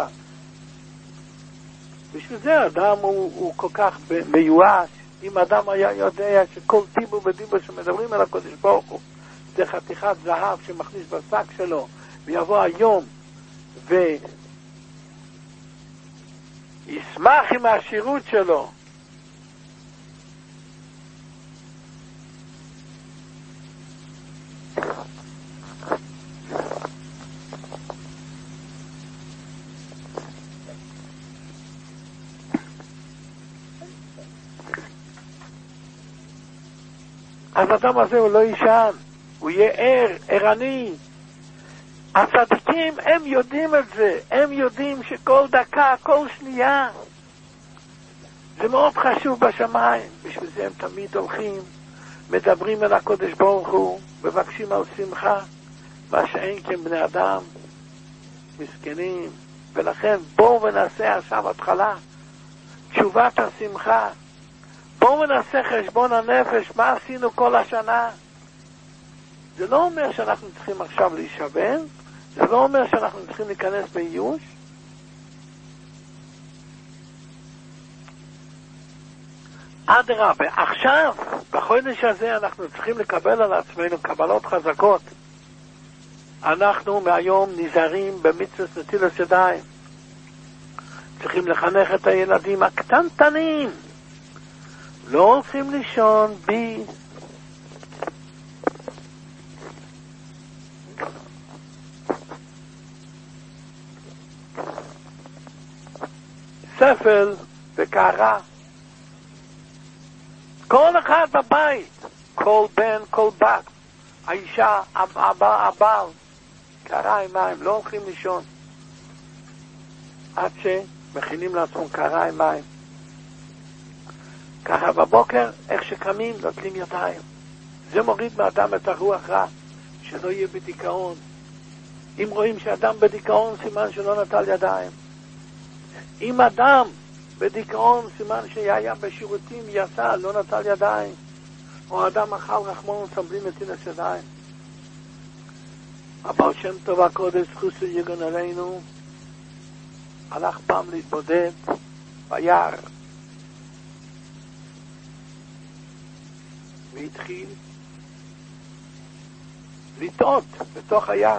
בשביל זה אדם הוא כל כך מיואש. אם אדם היה יודע שכל דיבור ודיבור שמדברים על הקודש ברוך הוא זה חתיכת זהב שמכניס בשק שלו, ויבוא היום ישמח עם העשירות שלו. אז האדם הזה הוא לא ישן, הוא יהיה ערני. הצדיקים הם יודעים את זה, הם יודעים שכל דקה, כל שנייה זה מאוד חשוב בשמיים. בשביל זה הם תמיד הולכים, מדברים על הקודש ברוך הוא, מבקשים על שמחה, מה שאין כן בני אדם מסכנים. ולכן בואו ונעשה עכשיו התחלה, תשובת השמחה. בואו ונעשה חשבון הנפש, מה עשינו כל השנה. זה לא אומר שאנחנו צריכים עכשיו להישבר, זה לא אומר שאנחנו צריכים להיכנס בייאוש. אדרבה, עכשיו, בחודש הזה אנחנו צריכים לקבל על עצמנו קבלות חזקות. אנחנו מהיום נזהרים במצוות נטילת ידיים. צריכים לחנך את הילדים הקטנטנים. לא הולכים לישון בי ספל וקערה. כל אחד בבית, כל בן, כל בת, האישה, הבעל, קערה עם מים, לא הולכים לישון. עד שמכינים לעצמם קערה עם מים. ככה בבוקר, איך שקמים, נוטלים ידיים. זה מוריד מאדם את הרוח רע, שלא יהיה בדיכאון. אם רואים שאדם בדיכאון, סימן שלא נטל ידיים. אם אדם בדיכאון, סימן שהיה בשירותים, יצא, לא נטל ידיים. או אדם אכל רחמון, סמלים נטילת ידיים. הבעל שם טוב הקודש, חוסר יגון עלינו, הלך פעם להתבודד ביער. והתחיל לטעות בתוך היער.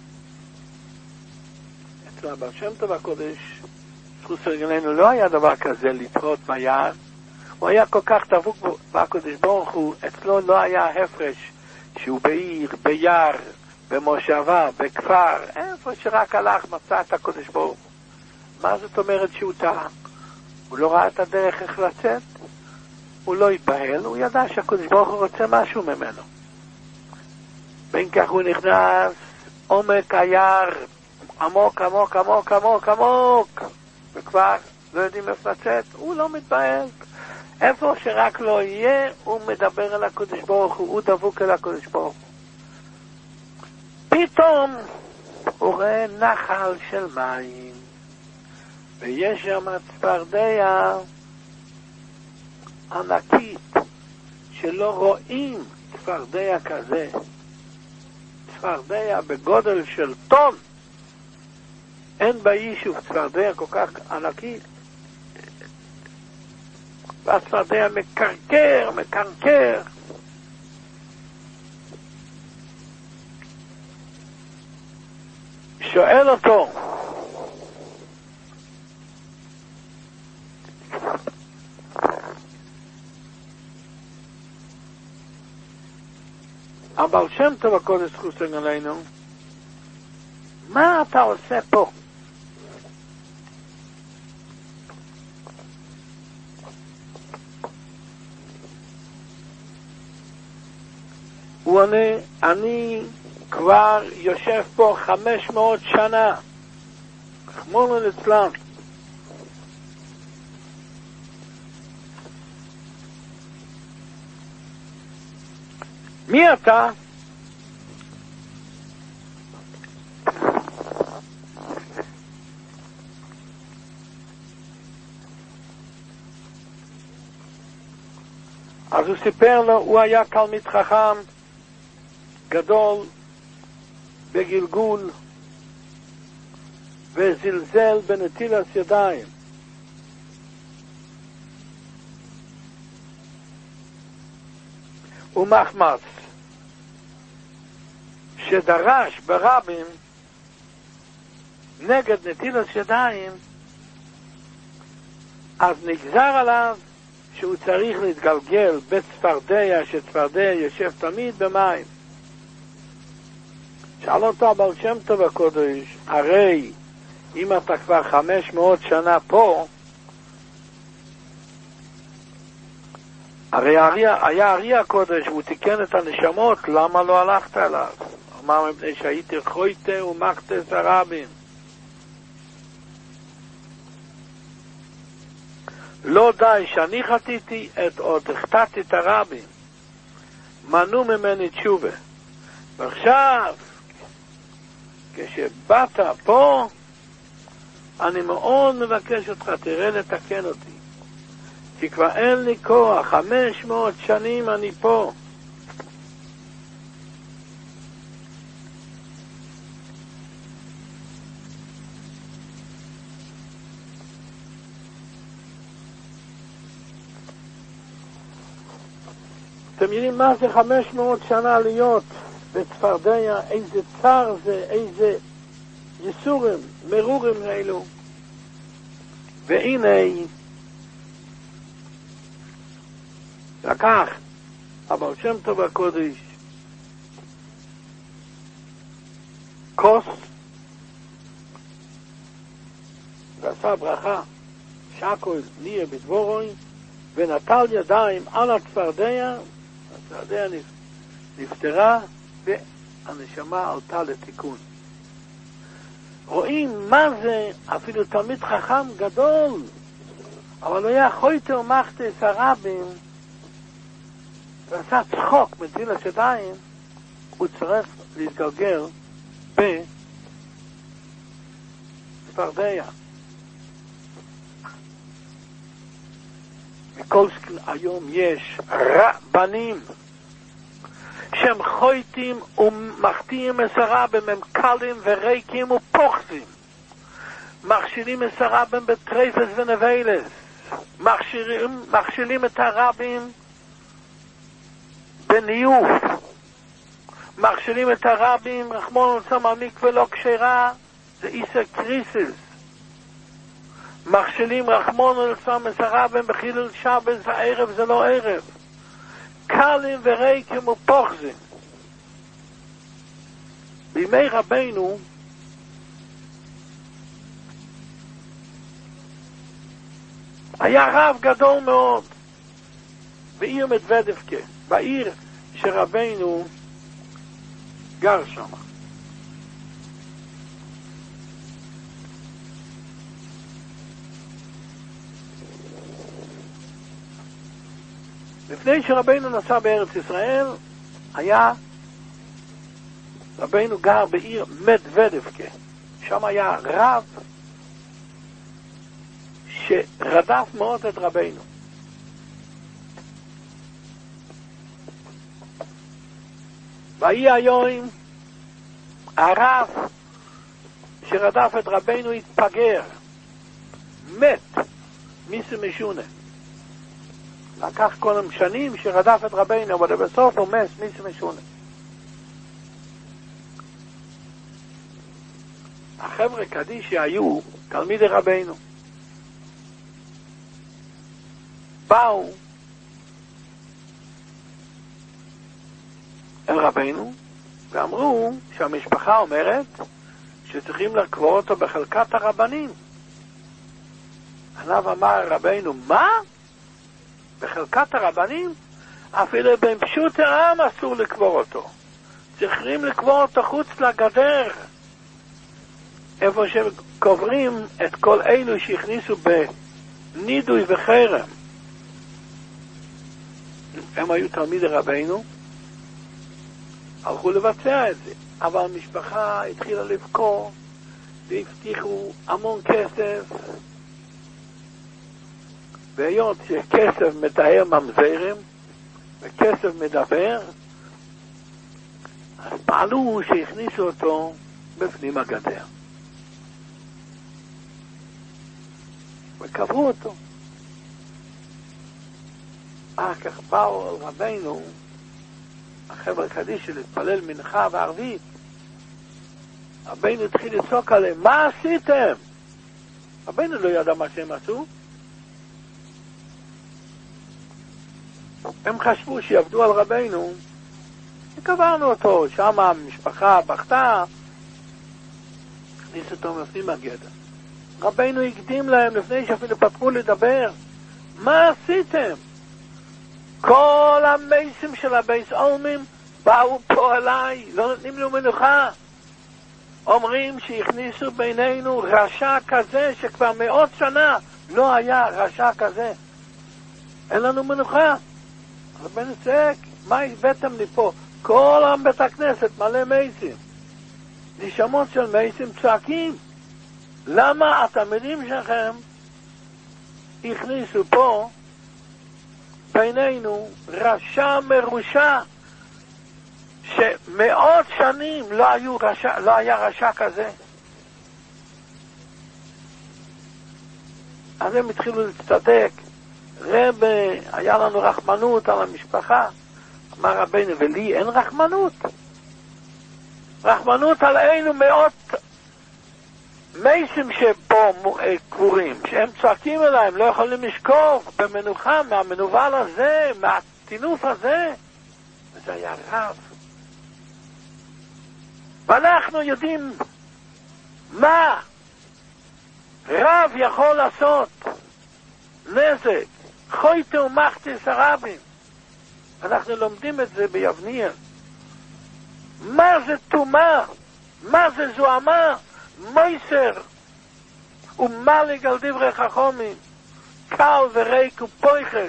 אצל הבעל שם טוב הקודש, חוסר יגון עלינו, לא היה דבר כזה לטעות ביער. הוא היה כל כך דבוק בקודש ברוך הוא, אצלו לא היה הפרש שהוא בעיר, ביער, במושבה, בכפר, איפה שרק הלך מצא את הקודש ברוך הוא. מה זאת אומרת שהוא טעה? הוא לא ראה את הדרך איך לצאת, הוא לא התבהל, הוא ידע שהקודש ברוך הוא רוצה משהו ממנו. בין כך הוא נכנס עומק היער, עמוק, עמוק, עמוק, עמוק, עמוק, וכבר לא יודעים איך לצאת, הוא לא מתבהל. איפה שרק לא יהיה, הוא מדבר על הקודש ברוך הוא, הוא דבוק אל הקודש ברוך הוא. פתאום הוא רואה נחל של מים, ויש שם צפרדע ענקית, שלא רואים צפרדע כזה. צפרדע בגודל של טון. אין ביישוב צפרדע כל כך ענקית. והצפרדע מקרקר, מקרקר. שואל אותו, הבעל שם טוב הקודש חוסן עלינו, מה אתה עושה פה? הוא עונה, אני כבר יושב פה 500 שנה, רחמנא ליצלן. מי אתה? אז הוא סיפר לו, הוא היה תלמיד חכם גדול בגלגול וזלזל בנטילת ידיים. ומחמץ שדרש ברבים נגד נטילת ידיים, אז נגזר עליו שהוא צריך להתגלגל בצפרדע, שצפרדע יושב תמיד במים. שאל אותו הבעל שם טוב הקודש, הרי אם אתה כבר 500 שנה פה, הרי היה ארי הקודש והוא תיקן את הנשמות, למה לא הלכת אליו? אמר מפני שהייתי חויטה ומקטס הרבים. לא די שאני חטיתי את עוד החטאתי את הרבים, מנעו ממני תשובה. ועכשיו כשבאת פה אני מאוד מבקש אותך, תראה לתקן אותי, כי כבר אין לי כוח, 500 שנים אני פה. אתם יודעים מה זה 500 שנה להיות בצפרדע, איזה צר זה, איזה יסורים, מרורים אלו. והנה לקח הבעל שם טוב הקודש כוס ועשה ברכה שקול נהיה בדבורוי, ונטל ידיים על הצפרדיה, הצפרדיה נפטרה, והנשמה עלתה לתיקון. רואים מה זה אפילו תלמיד חכם גדול, אבל הוא היה חויטר מחטס הרבים, ועשה צחוק מטילת ידיים, הוא צריך להתגלגל בצפרדיה. מכל סכן היום יש רבנים שהם חויטים ומחטיאים מסרבים, הם קלים וריקים ופוחזים, מכשילים מסרבים בטרפס ונבלס, מכשילים את הרבים בניוף, מכשילים את הרבים, רחמון וצום המקווה לא כשרה, זה איסר קריסס, מכשילים רחמון וצום מסרבים בחילל שבת, הערב זה לא ערב, קלים וריקים ופוחזים. בימי רבינו היה רב גדול מאוד בעיר מדוודבקה, בעיר שרבינו גר שם. לפני שרבינו נסע בארץ ישראל, היה רבינו גר בעיר מדוודבקה. שם היה רב שרדף מאוד את רבינו. ויהי היום הרב שרדף את רבינו התפגר, מת, מיסה משונה. לקח כל שנים שרדף את רבינו, אבל בסוף הוא מת, מיסה משונה. החבר'ה קדישי היו תלמידי רבינו. באו אל רבינו ואמרו שהמשפחה אומרת שצריכים לקבור אותו בחלקת הרבנים. עליו אמר רבינו, מה? בחלקת הרבנים? אפילו בין פשוט העם אסור לקבור אותו. צריכים לקבור אותו חוץ לגדר, איפה שקוברים את כל אלו שהכניסו בנידוי וחרם. הם היו תלמידי רבינו, הלכו לבצע את זה, אבל המשפחה התחילה לבכור והבטיחו המון כסף, והיות שכסף מתאר ממזרים וכסף מדבר, אז פעלו שהכניסו אותו בפנים הגדר וקברו אותו. אחר כך באו על רבינו החבר'ה קדישי להתפלל מנחה וערבית. רבינו התחיל לצעוק עליהם, מה עשיתם? רבינו לא ידע מה שהם עשו. הם חשבו שיעבדו על רבינו, וקברנו אותו. שם המשפחה בכתה, הכניס אותו מפנים הגדר. רבינו הקדים להם לפני שאפילו פתחו לדבר, מה עשיתם? כל המייסים של הבייס עולמים באו פה אליי, לא נותנים לו מנוחה. אומרים שהכניסו בינינו רשע כזה שכבר 100 שנה לא היה רשע כזה. אין לנו מנוחה. רבינו צעק, מה הבאתם לי פה? כל עם בית הכנסת מלא מייסים. נשמות של מייסים צועקים. למה התלמידים שלכם הכניסו פה בינינו רשע מרושע ש100 שנים לא היה רשע כזה? אז הם התחילו להצטדק. רב, היה לנו רחמנות על המשפחה. אמר רבינו, ולי אין רחמנות? רחמנות על אילו 100 מייסים שפה קבורים, שהם צועקים אליהם, לא יכולים לשכוב במנוחה מהמנוול הזה, מהטינוף הזה. וזה היה רב. ואנחנו יודעים מה רב יכול לעשות. נזק, חויטה ומחתיס הרבים. אנחנו לומדים את זה ביבניאל. מה זה תומה? מה זה זוהמה? מויסר ומלג על דברי חכמים, קל וריק ופויחס.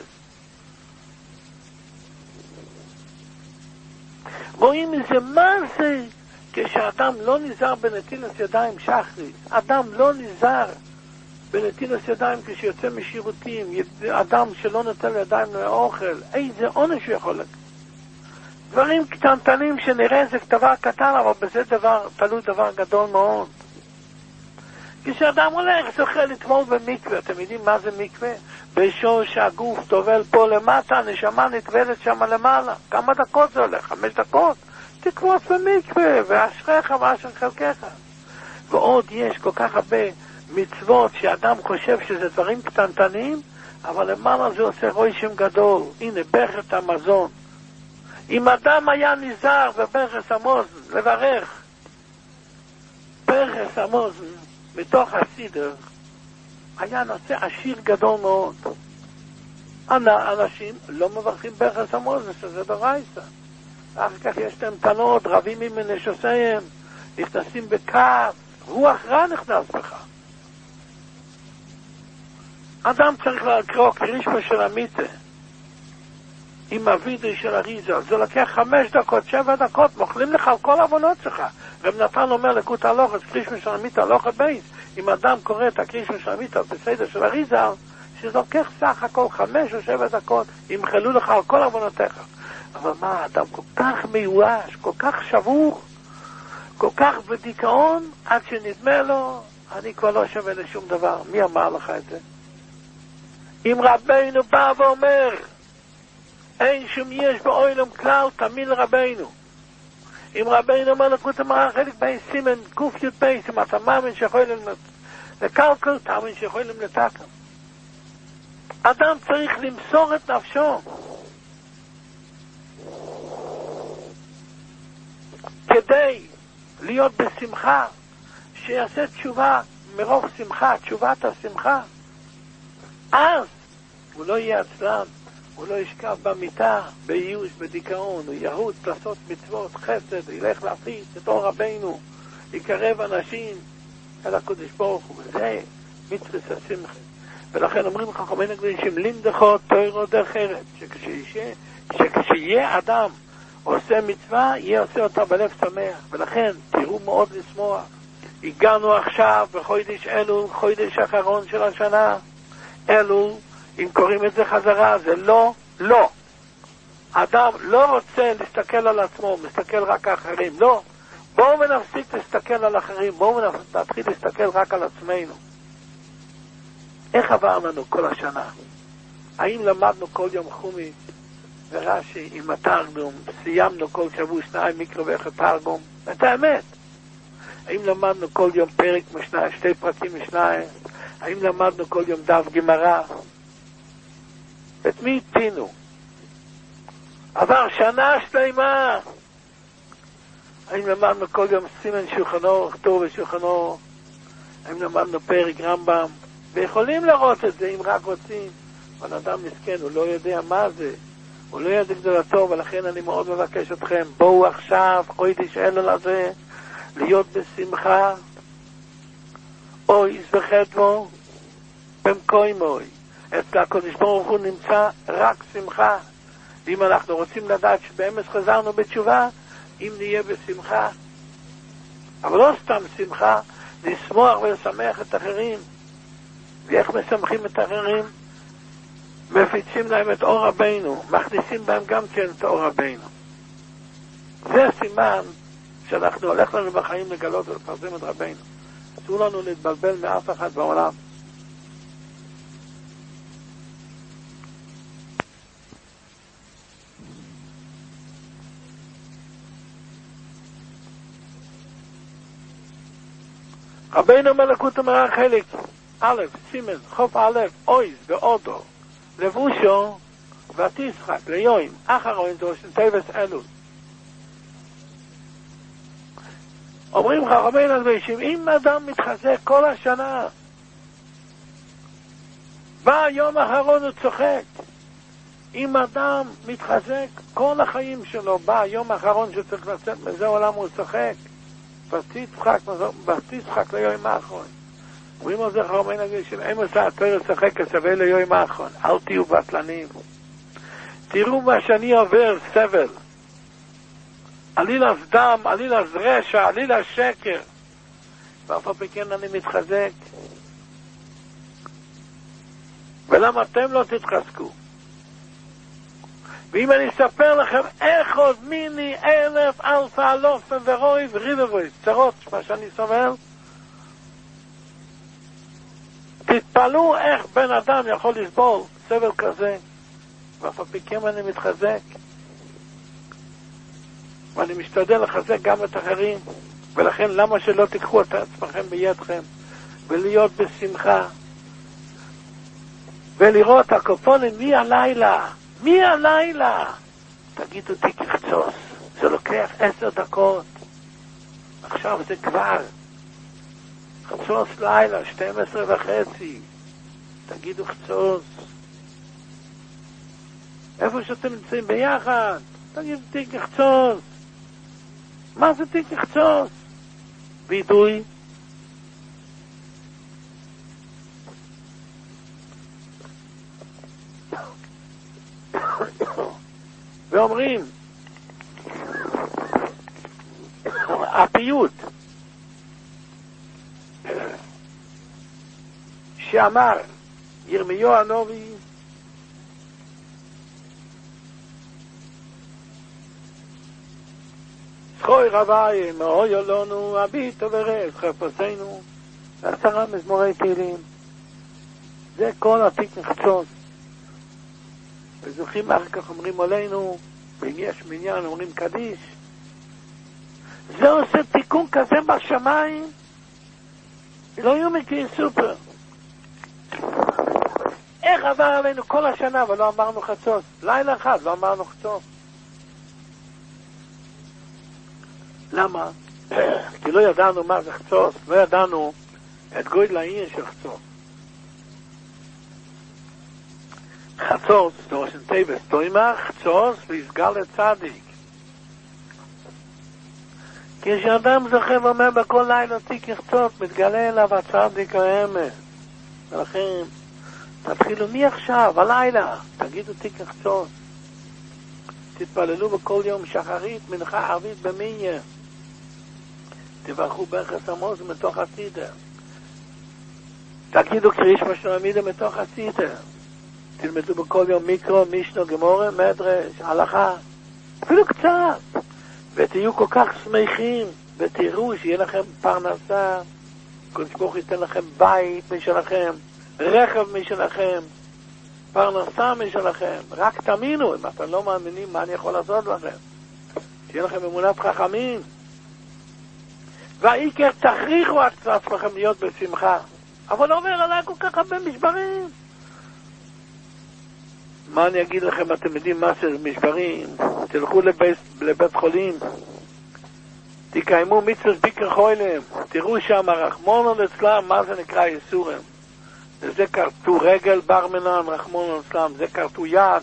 רואים מזה מה זה כשאדם לא נזהר בנטילת ידיים שחרית. אדם לא נזהר בנטילת ידיים כשיוצא משירותים. אדם שלא נטל ידיים לאוכל, איזה עונש הוא יכול להגיד. דברים קטנטנים שנראה זה דבר קטן, אבל בזה תלוי דבר גדול מאוד. כשאדם הולך זוכה לטמול במקווה, אתם יודעים מה זה מקווה? בשור שהגוף טובל פה למטה, הנשמה נטבלת שם למעלה. כמה דקות זה הולך? 5 דקות? תקפוץ במקווה, ואשריך ואשר חלקך. ועוד יש כל כך הרבה מצוות שאדם חושב שזה דברים קטנטנים, אבל למעלה זה עושה רושם גדול. הנה, ברכת המזון. אם אדם היה נזהר בברכת המזון, לברך ברכת המזון מתוך הסידר, היה נושא עשיר גדול מאוד. אנשים לא מברכים ברכת המזון, שזה דרייסה. אחר כך יש להם תנות, רבים עם נשותיהם, נכנסים בכעס, רוח רע נכנס בך. אדם צריך לקרוא קרישמה של המיטה עם הוידוי של הריזה. זה לקח 5 דקות, 7 דקות, מוכלים לך על כל העוונות שלך. רב נתן אומר לקות הלוכת, קרישמה של המיטה, הלוכת בייס. אם אדם קורא את הקרישמה של המיטה בסדר של הריזה, שזה לוקח סך הכל 5 או 7 דקות, ימחלו לך על כל העוונותיך. אבל מה, אדם כל כך מיואש, כל כך שבור, כל כך בדיכאון, עד שנדמה לו, אני כבר לא שווה לשום דבר. מי אמר לך את זה? אם רבינו בא ואומר, אין שום יש בעולם כלל, תמיד לרבינו. אם רבינו אומר לקרות המראה חלק בין סימן, קוף י' בייס, אם אתה מאמין שיכולים לקלקל, תאמין שיכולים לתקל. אדם צריך למסור את נפשו. כדי להיות בשמחה, שיעשה תשובה מרוב שמחה, תשובת השמחה. אז הוא לא יהיה עצלן, הוא לא ישכב במיטה, בייאוש, בדיכאון, הוא ירוץ לעשות מצוות חסד, ילך להפיץ את אור רבינו, יקרב אנשים אל הקדוש ברוך הוא, וזה מצוות השמחה. ולכן אומרים חכמינו הקדושים, לימדכו תורה דרך ארץ, שכשיהיה אדם עושה מצווה, יהיה עושה אותה בלב שמח. ולכן תראו מאוד לשמוח. הגענו עכשיו בחודש אלול, חודש האחרון של השנה. אלול, אם קוראים את זה חזרה, זה לא. אדם לא רוצה להסתכל על עצמו, מסתכל רק על אחרים. לא. בואו ונפסיק להסתכל על אחרים, בואו נתחיל להסתכל רק על עצמנו. איך עבר לנו כל השנה? האם למדנו כל יום חומי ורש"י עם התרגום, סיימנו כל שבוע 2 מיקרו ואחד תרגום? את האמת. האם למדנו כל יום פרק משניים, 2 פרקים משניים? האם למדנו כל יום דף גמרא? את מי הצינו? עבר שנה שלמה. האם למדנו כל יום סימן שולחן אורך, כתוב בשולחן אורך? האם למדנו פרק רמב"ם? ויכולים לראות את זה אם רק רוצים. אבל אדם מסכן, הוא לא יודע מה זה. הוא לא יודע גדולתו, ולכן אני מאוד מבקש אתכם, בואו עכשיו, חודש אלול הזה, להיות בשמחה. אוי, זכתו, במקוימוי. אצל הקדוש ברוך הוא נמצא רק שמחה. ואם אנחנו רוצים לדעת שבאמת חזרנו בתשובה, אם נהיה בשמחה. אבל לא סתם שמחה, לשמוח ולשמח את אחרים. ואיך משמחים את אחרים? מפיצים להם את אור רבינו, מכניסים בהם גם כן את אור רבינו. זה סימן שאנחנו הולך לנו בחיים לגלות ולפרסם את רבינו. אסור לנו להתבלבל מאף אחד בעולם. רבינו מלכות המראה חלק א', סימן, חוף א', אויז ואודו, לבושו ותשחק ליום אחרון דורשן טבס אלול. אומרים חכמינו הקדושים, אם אדם מתחזק כל השנה בא יום האחרון הוא צוחק. אם אדם מתחזק כל החיים שלו, בא יום האחרון שצריך לצאת מזה עולם הוא צוחק. ותצחק ליום האחרון. אומרים על זה חרמי נגיד של אמס התורה צוחק כסבל ליום האחרון. אל תהיו בטלנים. תראו מה שאני עובר, סבל. עלילת דם, עלילת רשע, עלילת שקר. ואף על פי כן אני מתחזק. ולמה אתם לא תתחזקו? ואם אני אספר לכם איך עוד מיני 1000 אלפא אלופים ורוי וריבוי צרות מה שאני סובל, תתפלאו איך בן אדם יכול לסבול סבל כזה. ואף על פי כן אני מתחזק ואני משתדל לחזק גם את אחרים. ולכן למה שלא תיקחו את עצמכם בידכם ולהיות בשמחה ולראות הקופונים מי הלילה תגידו תיק חצוס, זה לוקח 10 דקות, עכשיו זה כבר חצוס לילה 12:30, תגידו חצוס. איפה שאתם נמצאים ביחד תגידו תיק חצוס. מה זה תיק חצוס? וידוי. ואומרים הפיוט שאמר ירמיהו הנביא זכוי רבי מאויה לנו הביטו וראה חפצינו 10 מזמורי תהילים. זה כל עתיק נחצות. וזוכים אחר כך אומרים עלינו, ואם יש מניין אומרים קדיש. זה עושה תיקון כזה בשמיים, לא יהיו מכיר סופר. איך עבר עלינו כל השנה ולא אמרנו חצות? לילה אחד לא אמרנו חצות. למה? כי לא ידענו מה זה חצות, לא ידענו את גודל העיר של חצות. חצות, דורשן טייבס, תוימה חצות ויסגל לצדיק. כשאדם זוכה ואומר בכל לילה תיק חצות, מתגלה אליו הצדיק האמת. ולכן, תתחילו מי עכשיו, הלילה, תגידו תיק חצות. תתפללו בכל יום שחרית, מנחה ערבית במיניה. תברכו ברכס עמוס מתוך הסידר. תגידו קריש משלמידה מתוך הסידר. תלמדו בכל יום מיקרו, מישנו, גמורה, מדרש, הלכה. אפילו קצת. ותהיו כל כך שמחים. ותראו שיהיה לכם פרנסה. קדוש ברוך הוא ייתן לכם בית משלכם. רכב משלכם. פרנסה משלכם. רק תאמינו. אם אתם לא מאמינים, מה אני יכול לעשות לכם? שיהיה לכם אמונת חכמים. והעיקר תכריחו את עצמכם להיות בשמחה. אבל אומר עליי כל כך הרבה משברים. מה אני אגיד לכם? אתם יודעים מה זה משברים? תלכו לבית חולים, תקיימו מצוות ביקר חוילם, תראו שם רחמון אצלם, מה זה נקרא יסורם. זה קרטו רגל ברמנן, רחמון אצלם, זה קרטו יד,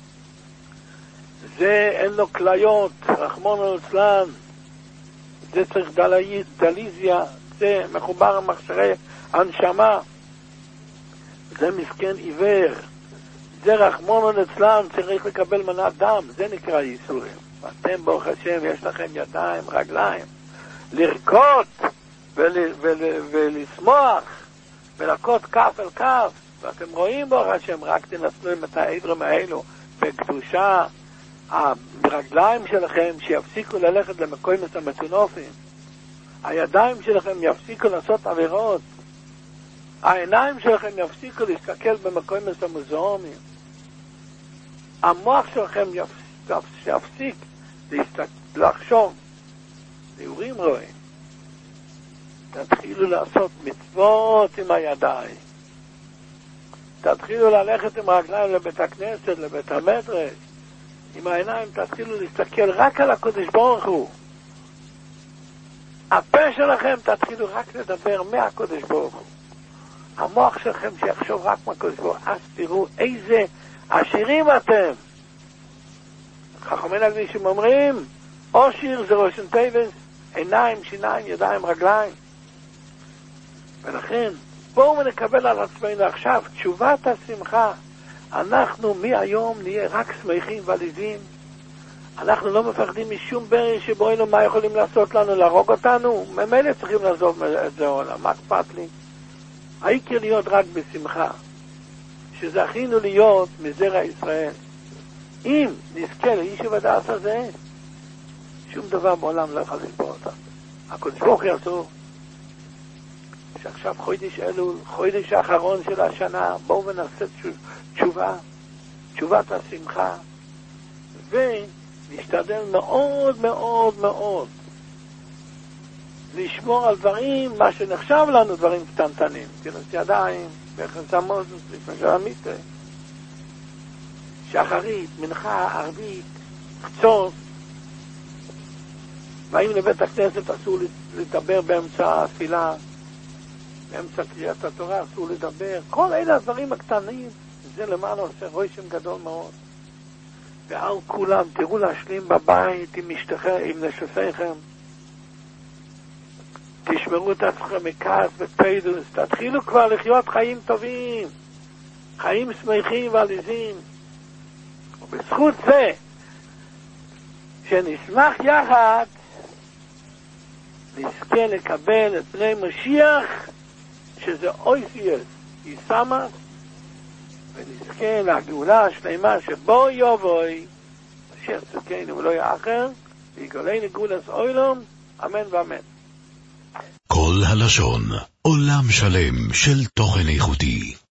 זה אין לו כליות, רחמון אצלם, זה צריך דליזיה, זה מחובר מכשירי הנשמה, זה מסכן עיוור, זה רחמון אצלם, צריך לקבל מנת דם, זה נקרא ייסורים. אתם ברוך השם יש לכם ידיים, רגליים, לרקוד ולשמוח ולקוד כף אל כף, ואתם רואים ברוך השם, רק תנצלו את העברים האלו בקדושה. הרגליים שלכם שיפסיקו ללכת למקויים המטונופים, הידיים שלכם יפסיקו לעשות עבירות, העיניים שלכם יפסיקו להסתכל במקויים המזוהמים, המוח שלכם יפסיק לחשוב נעורים רואים. תתחילו לעשות מצוות עם הידיים, תתחילו ללכת עם הרגליים לבית הכנסת, לבית המדרש, עם העיניים תתחילו להסתכל רק על הקדוש ברוך הוא. הפה שלכם תתחילו רק לדבר מהקדוש ברוך הוא. המוח שלכם שיחשוב רק מהקודש ברוך הוא. אז תראו איזה עשירים אתם. חכמי הקדישים אומרים, עושר זה ראשון תיבס, עיניים, שיניים, ידיים, רגליים. ולכן, בואו נקבל על עצמנו עכשיו תשובת השמחה. אנחנו מהיום נהיה רק שמחים ועליזים. אנחנו לא מפחדים משום ברי שבו אלו מה יכולים לעשות לנו, להרוג אותנו. ממילא צריכים לעזוב את זה העולם, מה אכפת לי? העיקר להיות רק בשמחה, שזכינו להיות מזרע ישראל. אם נזכה לאיש ודעת הזה, שום דבר בעולם לא יכול לסבור אותה. הקדוש ברוך הוא יעשו שעכשיו חודש אלול, חודש האחרון של השנה, בואו ונעשה תשובת השמחה, ונשתדל מאוד מאוד מאוד לשמור על דברים, מה שנחשב לנו דברים קטנטנים, תנוס ידיים, ויחס המוזוס, לפני של המיטה, שחרית, מנחה, ערבית, חצות, והאם לבית הכנסת אסור לדבר באמצע התפילה, באמצע קריאת התורה אסור לדבר, כל אלה הדברים הקטנים, זה למעלה עושה רושם גדול מאוד. ועל כולם, תראו להשלים בבית עם אשתכם, עם נשותיכם, תשמרו את עצמכם מכעס ופיידוס, תתחילו כבר לחיות חיים טובים, חיים שמחים ועליזים. ובזכות זה שנשמח יחד, נזכה לקבל את פני משיח, שזה אויסיאס, יסמך, ונזכה לגאולה השלמה שבו יבואי, משיח צדקנו ולא יאחר, ויגאלנו גאולת עולם, אמן ואמן. כל הלשון, עולם שלם של תוכן איכותי.